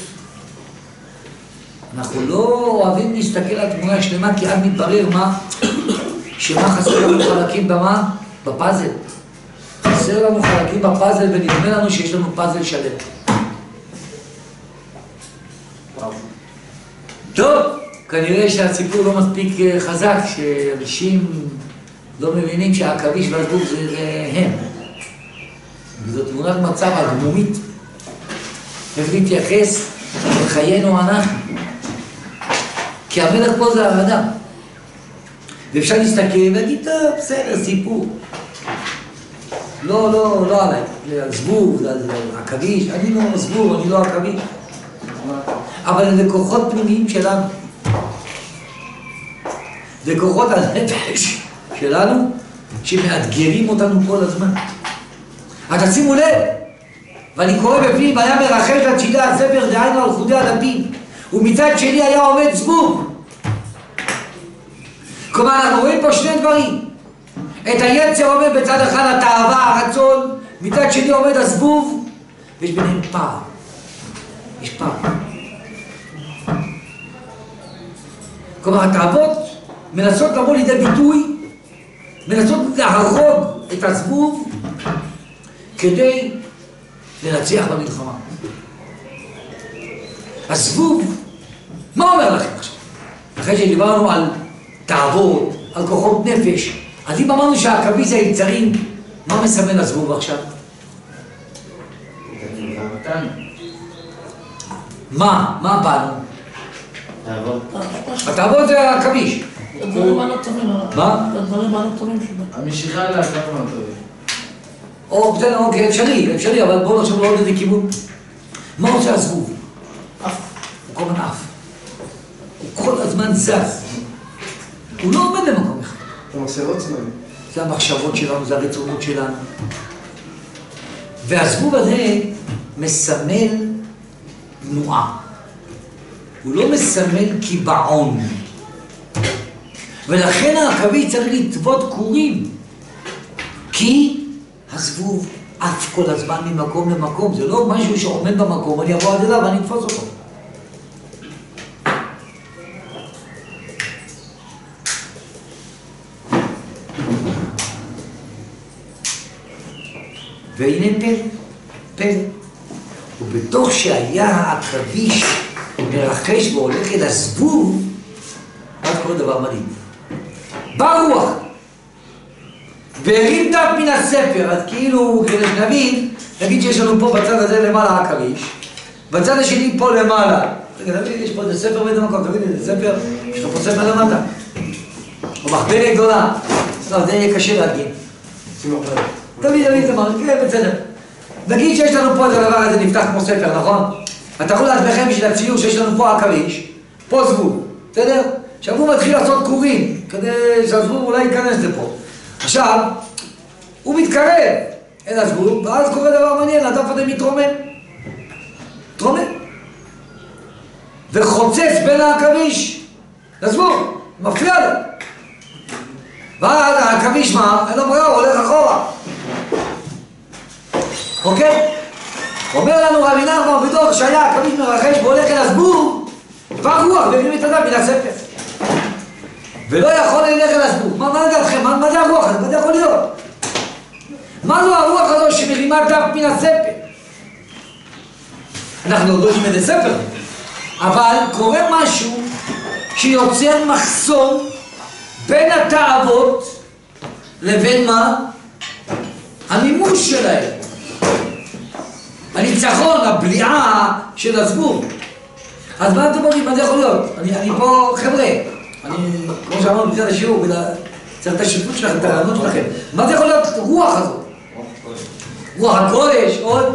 אנחנו לא אוהבים להסתכל על תמונה השלמה, כי אז מתברר מה? שמה חסר לנו חלקים במה? בפאזל. חסר לנו חלקים בפאזל ונדמה לנו שיש לנו פאזל שלם. טוב, כנראה שהסיפור לא מספיק חזק, שאנשים לא מבינים שהעכביש והזבוב זה הם. וזו תמונת מצב הגמומית. איך להתייחס לחיינו אנחנו. כי המלך פה זה האדם. ואפשר להסתכל ולהגיד, טוב, בסדר, סיפור. לא, לא, לא עליי. זבוב, עכביש. אני לא זבוב, אני לא עכביש. אבל זה כוחות פנימיים שלנו. זה כוחות הנפש שלנו שמאתגרים אותנו כל הזמן. אז תשימו לב, ואני קורא בפנים, היה מרחש לצידי הספר, דהיינו על חודי הדפים, ומצד שני היה עומד זבוב. כלומר, אנחנו רואים פה שני דברים. את היצר עומד בצד אחד התאווה, הרצון, מצד שני עומד הזבוב, ויש ביניהם פער. יש פער. כלומר, התאוות מנסות לבוא לידי ביטוי, מנסות להרוג את הזבוב כדי לנצח במלחמה. הזבוב, מה אומר לכם עכשיו? אחרי שדיברנו על תאוות, על כוחות נפש, אז אם אמרנו שהעכביש זה היצרים, מה מסמן הזבוב עכשיו? מה? מה באנו? תעבוד. התאוות זה העכביש. הדברים הלא-טובים. מה? הדברים הלא-טובים שבא. המשיכה לאט לאט מאוד טובים. או, בסדר, אוקיי, אפשרי, אפשרי, אבל בואו נחשוב לעוד איזה כיוון. מה עושה הזבוב? אף. הוא כל הזמן עף. הוא כל הזמן זז. הוא לא עומד במקום אחד. המחשבות שלנו. זה המחשבות שלנו, זה הרצונות שלנו. והזבוב הזה מסמל תנועה. הוא לא מסמל קיבעון. ולכן העכביש צריך לטוות קורים. כי הזבוב עף כל הזמן ממקום למקום. זה לא משהו שעומד במקום, אני אבוא עד אליו ואני אתפוס אותו. והנה פלא, פלא. ובתוך שהיה העכביש מרחש והולך אל הזבוב, עד כל דבר מדהים. בא רוח, והרים דף מן הספר, אז כאילו, כדי שנבין, נגיד שיש לנו פה בצד הזה למעלה העכביש, בצד השני פה למעלה. רגע, תבין, יש פה איזה ספר באיזה מקום, תבין איזה ספר, יש לך פה ספר למטה. או מחברת גדולה. לא, זה יהיה קשה להגיד. תמיד, תמיד, תמר, כן, בסדר. נגיד שיש לנו פה את הדבר הזה נפתח כמו ספר, נכון? אתה יכול לעצמכם בשביל הציור שיש לנו פה עכביש, פה זבוב, בסדר? עכשיו הוא מתחיל לעשות קורים, כדי שהזבוב אולי ייכנס לפה. עכשיו, הוא מתקרב אל הזבוב, ואז קורה דבר מעניין, הדף הזה מתרומם. מתרומם. וחוצץ בין העכביש לזבוב, מפריע לו. ואז העכביש מה? אין לו ברירה, הוא הולך אחורה. אוקיי? אומר לנו רבי נחמן בתוך שהיה העכביש מרחש והולך אל הזבוב, בא רוח והרים את הדף מן הספר. ולא יכול ללך אל הזבוב. מה, מה לדעתכם? מה, מה זה הרוח הזה? מה זה יכול להיות? מה זו הרוח הזו שמרימה דף מן הספר? אנחנו עוד לא יודעים איזה ספר, אבל קורה משהו שיוצר מחסום בין התאוות לבין מה? המימוש שלהם. הניצחון, הבליעה של הזבוב. אז מה אתם אומרים? מה זה יכול להיות? אני, אני פה, חבר'ה, אני, כמו שאמרנו בצד השיעור, צריך את השיפוט שלכם, את הרעיונות שלכם. מה זה יכול להיות רוח הזו? רוח הקודש, עוד?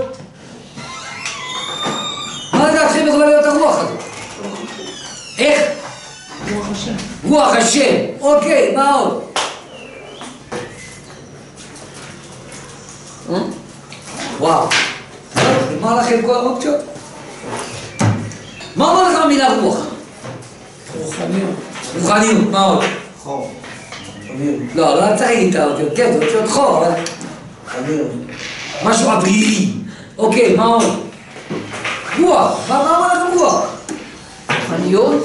מה לדעתכם יכולה להיות הרוח הזו? איך? רוח השם. רוח השם, אוקיי, מה עוד? וואו, נגמר לכם כל האופציות? מה אומר לך המילה רוח? רוחניות. רוחניות, מה עוד? חור. אוויר. לא, לא צריך להגיד את האותיות, כן, זה אותיות חור, אבל... אוויר. משהו אווירי. אוקיי, מה עוד? רוח, מה אומר לכם רוח? רוחניות?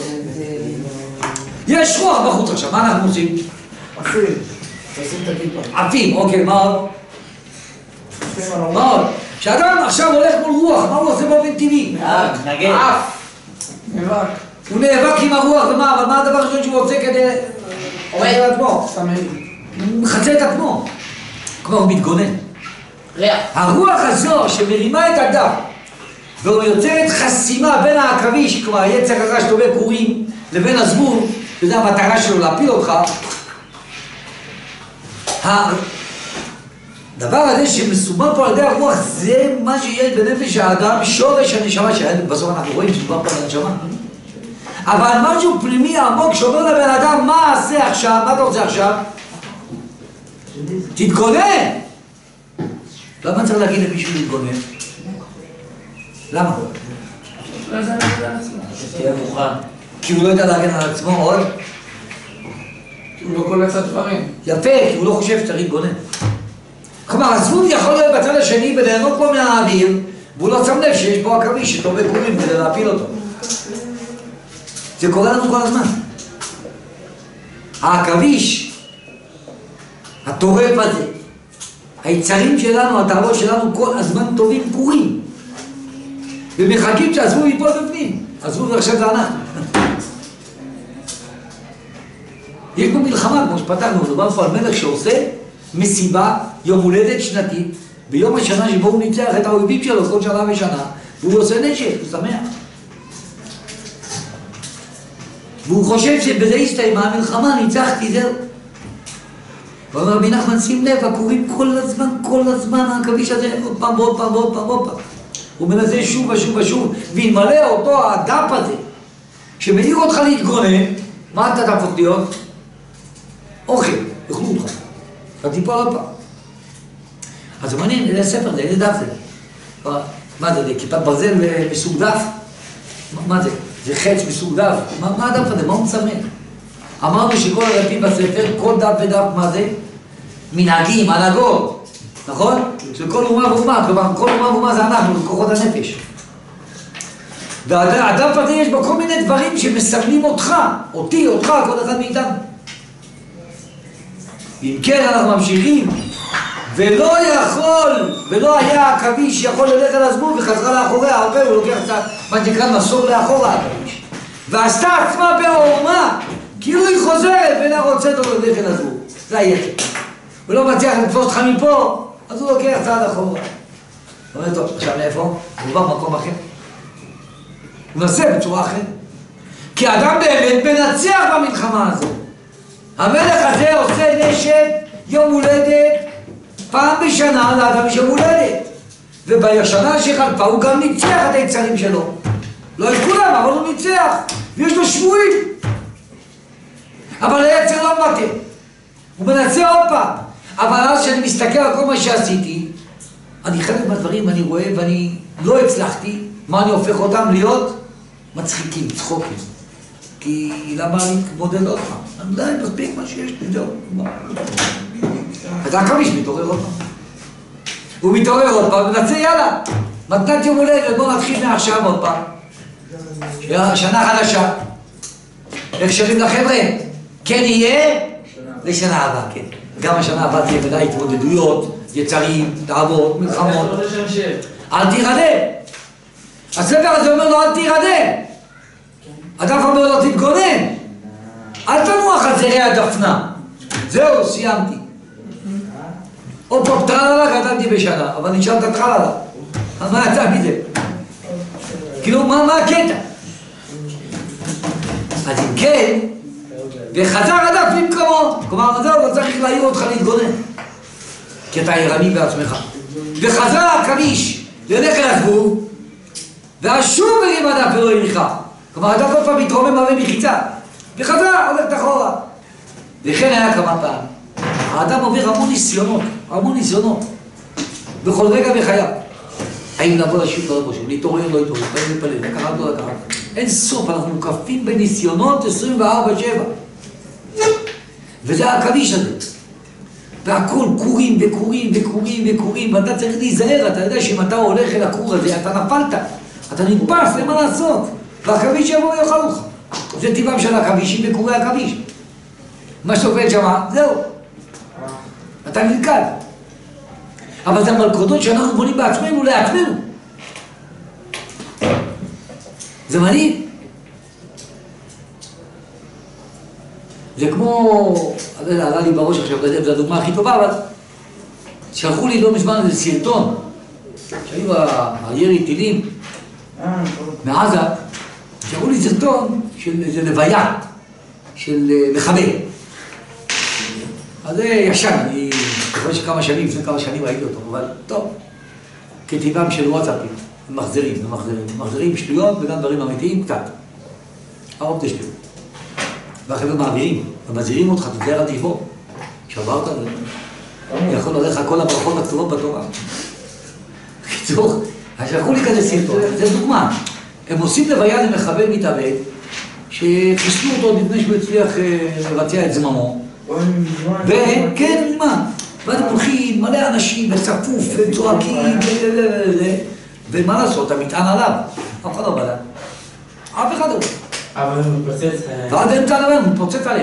יש רוח בחוץ עכשיו, מה אנחנו עושים? עפים. תשים את הכיפה. עפים, אוקיי, מה עוד? עפים על מה עוד? כשאדם עכשיו הולך מול רוח, מה הוא עושה באופן טבעי? נגן. עף. נאבק. הוא נאבק עם הרוח, ומה? אבל מה הדבר הראשון שהוא רוצה כדי... עומד על עצמו? סמל. הוא מחצה את עצמו. כבר הוא מתגונן. ריח. הרוח הזו שמרימה את הדף והוא יוצרת חסימה בין העכביש, כלומר היצר הרע שטובל קורים, לבין הזבוב, שזה המטרה שלו להפיל אותך. הדבר הזה שמסומן פה על ידי הרוח זה מה שיש בנפש האדם, שורש הנשמה שלנו. בסוף אנחנו רואים שמדובר פה על הנשמה, אבל משהו פנימי עמוק שאומר לבן אדם מה עשה עכשיו, מה אתה רוצה עכשיו? תתגונן. למה צריך להגיד למישהו להתגונן? למה? תהיה מוכן. כי הוא לא יודע להגן על עצמו עוד? הוא לא קולט את הדברים. יפה, כי הוא לא חושב שצריך להתגונן. כלומר, הזבוב יכול להיות בצד השני וליהנות פה מהאוויר, והוא לא שם לב שיש פה עכביש שטובל קורים כדי להפיל אותו. זה קורה לנו כל הזמן. העכביש, הטורף הזה, היצרים שלנו, התאוות שלנו כל הזמן טובים קורים. ומחכים שהזבוב ייפול בפנים. הזבוב עכשיו זה אנחנו. יש פה מלחמה, כמו שפתחנו, מדובר פה על מלך שעושה מסיבה, יום הולדת שנתית, ביום השנה שבו הוא ניצח את האויבים שלו כל שנה ושנה, והוא עושה נשק, הוא שמח. והוא חושב שבזה הסתיימה המלחמה, ניצחתי, זהו. ואומר רבי נחמן, שים לב, הקוראים כל הזמן, כל הזמן, העכביש הזה, עוד פעם ועוד פעם ועוד פעם ועוד פעם. הוא מנסה שוב ושוב ושוב, ואלמלא אותו הדף הזה, שמעיר אותך להתגונן, מה אתה תהפוך להיות? אוכל, יאכלו אותך. אתה תיפול עוד פעם. אז זה מעניין, איזה ספר זה, איזה דף זה? מה זה, זה כיפת ברזל מסוג דף? מה זה? זה חץ מסוג דף? מה, מה הדף הזה? מה הוא מסמן? אמרנו שכל הדפים בספר, כל דף ודף, מה זה? מנהגים, הנהגות, נכון? של כל אומה ואומה, כלומר, כל אומה ואומה זה אנחנו, זה כוחות הנפש. והדף הזה יש בו כל מיני דברים שמסמלים אותך, אותי, אותך, כל אחד מאיתנו. אם כן, אנחנו ממשיכים, ולא יכול, ולא היה העכביש שיכול ללכת על הזבוב וחזרה לאחוריה, הרבה הוא לוקח קצת, מה שנקרא מסור לאחורה העכביש. ועשתה עצמה בעורמה, כאילו היא חוזרת ואינה רוצה אותו ללכת על הזבוב. זה היצר. הוא לא מצליח לתפוס אותך מפה, אז הוא לוקח צעד אחורה. הוא אומר, טוב, עכשיו לאיפה? הוא בא במקום אחר. הוא נעשה בצורה אחרת. כי האדם באמת מנצח במלחמה הזאת. המלך הזה עושה נשק יום הולדת פעם בשנה לאדם יש יום הולדת. ובשנה שחלפה הוא גם ניצח את היצרים שלו. לא את כולם, אבל הוא ניצח. ויש לו שבועים. אבל היצר לא מוותר. הוא מנצח עוד פעם. אבל אז שאני מסתכל על כל מה שעשיתי, אני חלק מהדברים אני רואה ואני לא הצלחתי, מה אני הופך אותם להיות? מצחיקים, צחוקים. כי למה אני מתמודד עוד פעם? אני יודע, מספיק מה שיש לי, זהו. אז העכביש מתעורר עוד פעם. הוא מתעורר עוד פעם, ונצא יאללה. מתנת יום הולדת, בואו נתחיל מעכשיו עוד פעם. שנה חדשה. איך שרים לחבר'ה? כן יהיה? לשנה הבאה, כן. גם השנה הבאה תהיה ודאי התמודדויות, יצרים, תאוות, מלחמות. אל תירדם. הספר הזה אומר לו, אל תירדם. הדף אומר לו, תתגונן. אל תנוח על זרי הדפנה. זהו, סיימתי. עוד פעם, טרללה גדלתי בשנה, אבל נשארת טרללה. אז מה יצא מזה? כאילו, מה הקטע? אז אם כן, וחזר הדף במקומו. כלומר, זהו, לא צריך להעיר אותך להתגונן. כי אתה ערני בעצמך. וחזר העכביש, ללך אל הזבוב, ואז שוב הרים הדף ולא הניחה. כלומר, הדף עוד פעם מתרומם הרבה מחיצה. וחזר, הולכת אחורה. וכן היה כמה פעם. האדם עובר המון ניסיונות, המון ניסיונות. בכל רגע בחייו. האם לבוא לשיעור, לא לבוא שיעור, להתעורר, לא להתעורר, לא להתפלל, לקחת, לא לקחת. אין סוף, אנחנו מוקפים בניסיונות עשרים וארבע שבע. וזה העכביש הזה. והכל קורים וקורים וקורים וקורים, ואתה צריך להיזהר, אתה יודע שאם אתה הולך אל הקור הזה, אתה נפלת, אתה נתפס, אין מה לעשות. והעכביש יבוא ויאכל אותך. זה טבעם של העכבישים וקורי העכביש. מה שתופל שמה, זהו. אתה נלכד. אבל זה המלכודות שאנחנו בונים בעצמנו לעצמנו. זה מעניין. זה כמו, זה עלה לי בראש עכשיו, זו הדוגמה הכי טובה, אבל שלחו לי לא מזמן איזה סרטון, שהיו הירי טילים מעזה, שלחו לי סרטון של איזה לוויה, של מחבל. אז זה ישן, אני חושב שכמה שנים, לפני כמה שנים ראיתי אותו, אבל טוב, כטבעם של וואטסאפים, הם מחזירים, הם מחזירים, הם מחזירים שטויות וגם דברים אמיתיים קצת. הרוב זה שטויות. והחבר'ה מעבירים, ומזהירים אותך, תתאר עדיפו. שברת על זה. יכול עליך כל הברכות הכתובות בתורה. בקיצור, שלחו לי כזה סרטון, זה דוגמה. הם עושים לוויה למחבל מתאבד, שחיסלו אותו לפני שהוא הצליח לבצע את זממו. וכן, מזמן. ואז הם הולכים, מלא אנשים, וצפוף, וצועקים, ומה לעשות, המטען עליו. אף אחד לא בא לה. אף אחד לא. אבל הוא מתפוצץ... ועד אמצע הדבר, הוא מתפוצץ עליהם.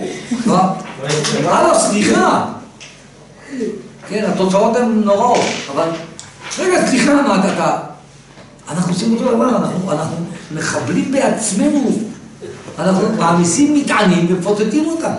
הלו, סליחה. כן, התוצאות הן נוראות, אבל... רגע, סליחה, מה אתה... אנחנו עושים אותו דבר, אנחנו מחבלים בעצמנו. אנחנו מעמיסים מטענים ומפוצצים אותם.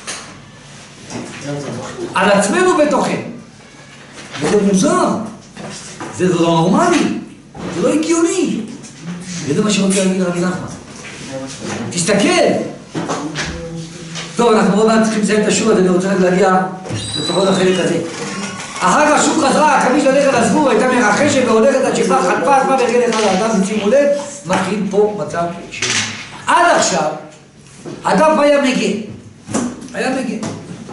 על עצמנו בתוכן. וזה מוזר. זה לא נורמלי. זה לא הגיוני. וזה מה שרוצה להגיד רבי נחמן. תסתכל, טוב, אנחנו עוד מעט צריכים לסיים את השיעור, אז אני רוצה רק להגיע לפחות לחלק הזה. אחר כך שוב חזרה, העכביש ללכת לזבוב, הייתה מרחשת והולכת עד שכבר חטפה עצמה ברגל אחד האדם, ושימו לב, מתחיל פה מצב שני. עד עכשיו, הדף היה מגן. היה מגן.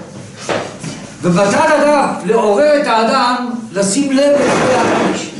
ובצד הדף לעורר את האדם לשים לב לגבי העכביש.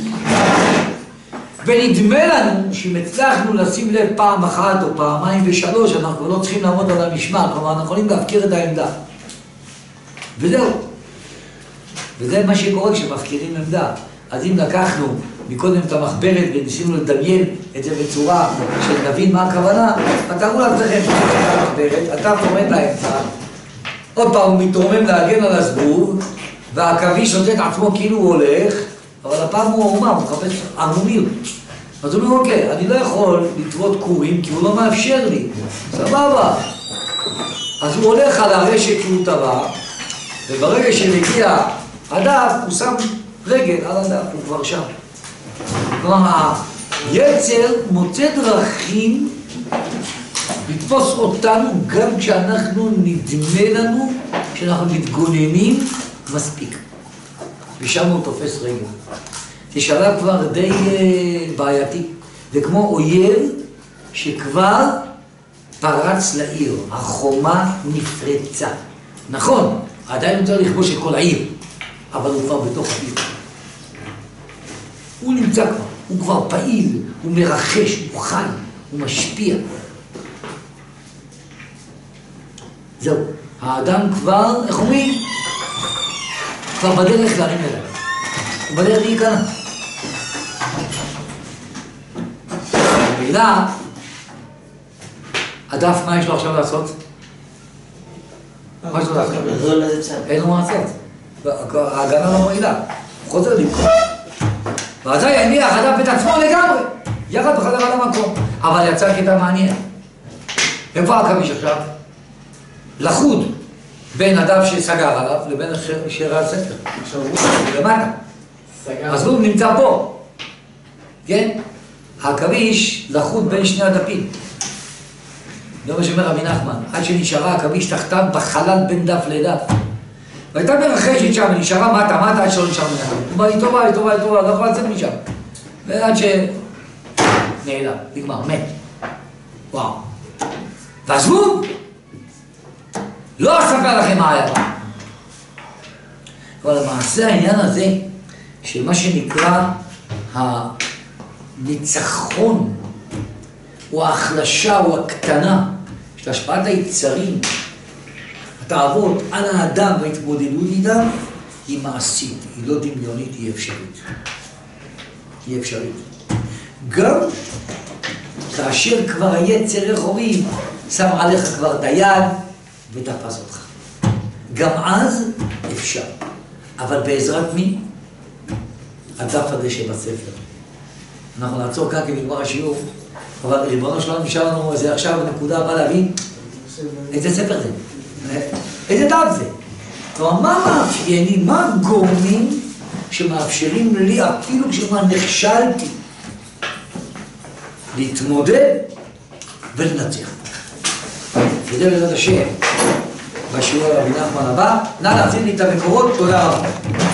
ונדמה לנו שאם הצלחנו לשים לב פעם אחת או פעמיים ושלוש, אנחנו לא צריכים לעמוד על המשמר, כלומר אנחנו יכולים להפקיר את העמדה. וזהו. וזה מה שקורה כשמפקירים עמדה. אז אם לקחנו מקודם את המחברת וניסינו לדמיין את זה בצורה של נבין מה הכוונה, תארו לעצמכם את המחברת, אתה עומד באמצע, עוד פעם הוא מתרומם להגן על הזבוב, והעכביש נותן את עצמו כאילו הוא הולך, אבל הפעם הוא ערומה, הוא מחפש ערמומיות. אז הוא אומר, אוקיי, אני לא יכול לטוות קורים כי הוא לא מאפשר לי. סבבה. אז הוא הולך על הרשת שהוא טבע, וברגע שמגיע הדף, הוא שם רגל על הדף, הוא כבר שם. כלומר, היצר מוצא דרכים לתפוס אותנו גם כשאנחנו נדמה לנו שאנחנו מתגוננים מספיק. ושם הוא תופס רגל. זה שלב כבר די בעייתי. זה כמו אויב שכבר פרץ לעיר. החומה נפרצה. נכון, עדיין צריך לכבוש את כל העיר, אבל הוא כבר בתוך העיר. הוא נמצא כבר, הוא כבר פעיל, הוא מרחש, הוא חי, הוא משפיע. זהו, האדם כבר, איך אומרים? כבר בדרך להרים אליו. הוא בדרך להיכנע. במילה, הדף, מה יש לו עכשיו לעשות? מה יש לו לעשות? אין לו מה לעשות. ההגנה לא מועילה. הוא חוזר למקום. ואתה יניח הדף את עצמו לגמרי. יחד בחזרה למקום. אבל יצא קטע מעניין. איפה העכביש עכשיו? לחוד בין הדף שסגר עליו לבין שהראה הספר. למטה. אז הוא נמצא פה. כן? העכביש לחוד בין שני הדפים. זה מה שאומר רבי נחמן, עד שנשארה העכביש תחתיו בחלל בין דף לדף. והייתה מרחשת שם, נשארה מטה, מטה עד שלא נשאר מנהל. הוא בא איתו, בא איתו, בא איתו, לא יכול לצאת משם. ועד ש... נעלם, נגמר, מת. וואו. ועזבו! לא אספר לכם מה היה. אבל למעשה העניין הזה, של מה שנקרא הניצחון, או ההחלשה, או הקטנה, של השפעת היצרים, התאוות על האדם וההתמודדות איתם, היא מעשית, היא לא דמיונית, היא אפשרית. היא אפשרית. גם כאשר כבר היצר, איך אומרים, שם עליך כבר את היד ותפס אותך. גם אז אפשר. אבל בעזרת מי? הדף הזה שבספר. אנחנו נעצור כאן כמגמר השיעור, אבל ריבונו שלנו נשאר לנו איזה עכשיו בנקודה הבאה להבין איזה ספר זה. איזה דף זה? כלומר, מה מאפיינים, מה גורמים שמאפשרים לי אפילו כשמה נכשלתי להתמודד ולנצח. וזה בעזרת השם בשיעור רבי נחמן הבא. נא להחזיר לי את המקורות, תודה רבה.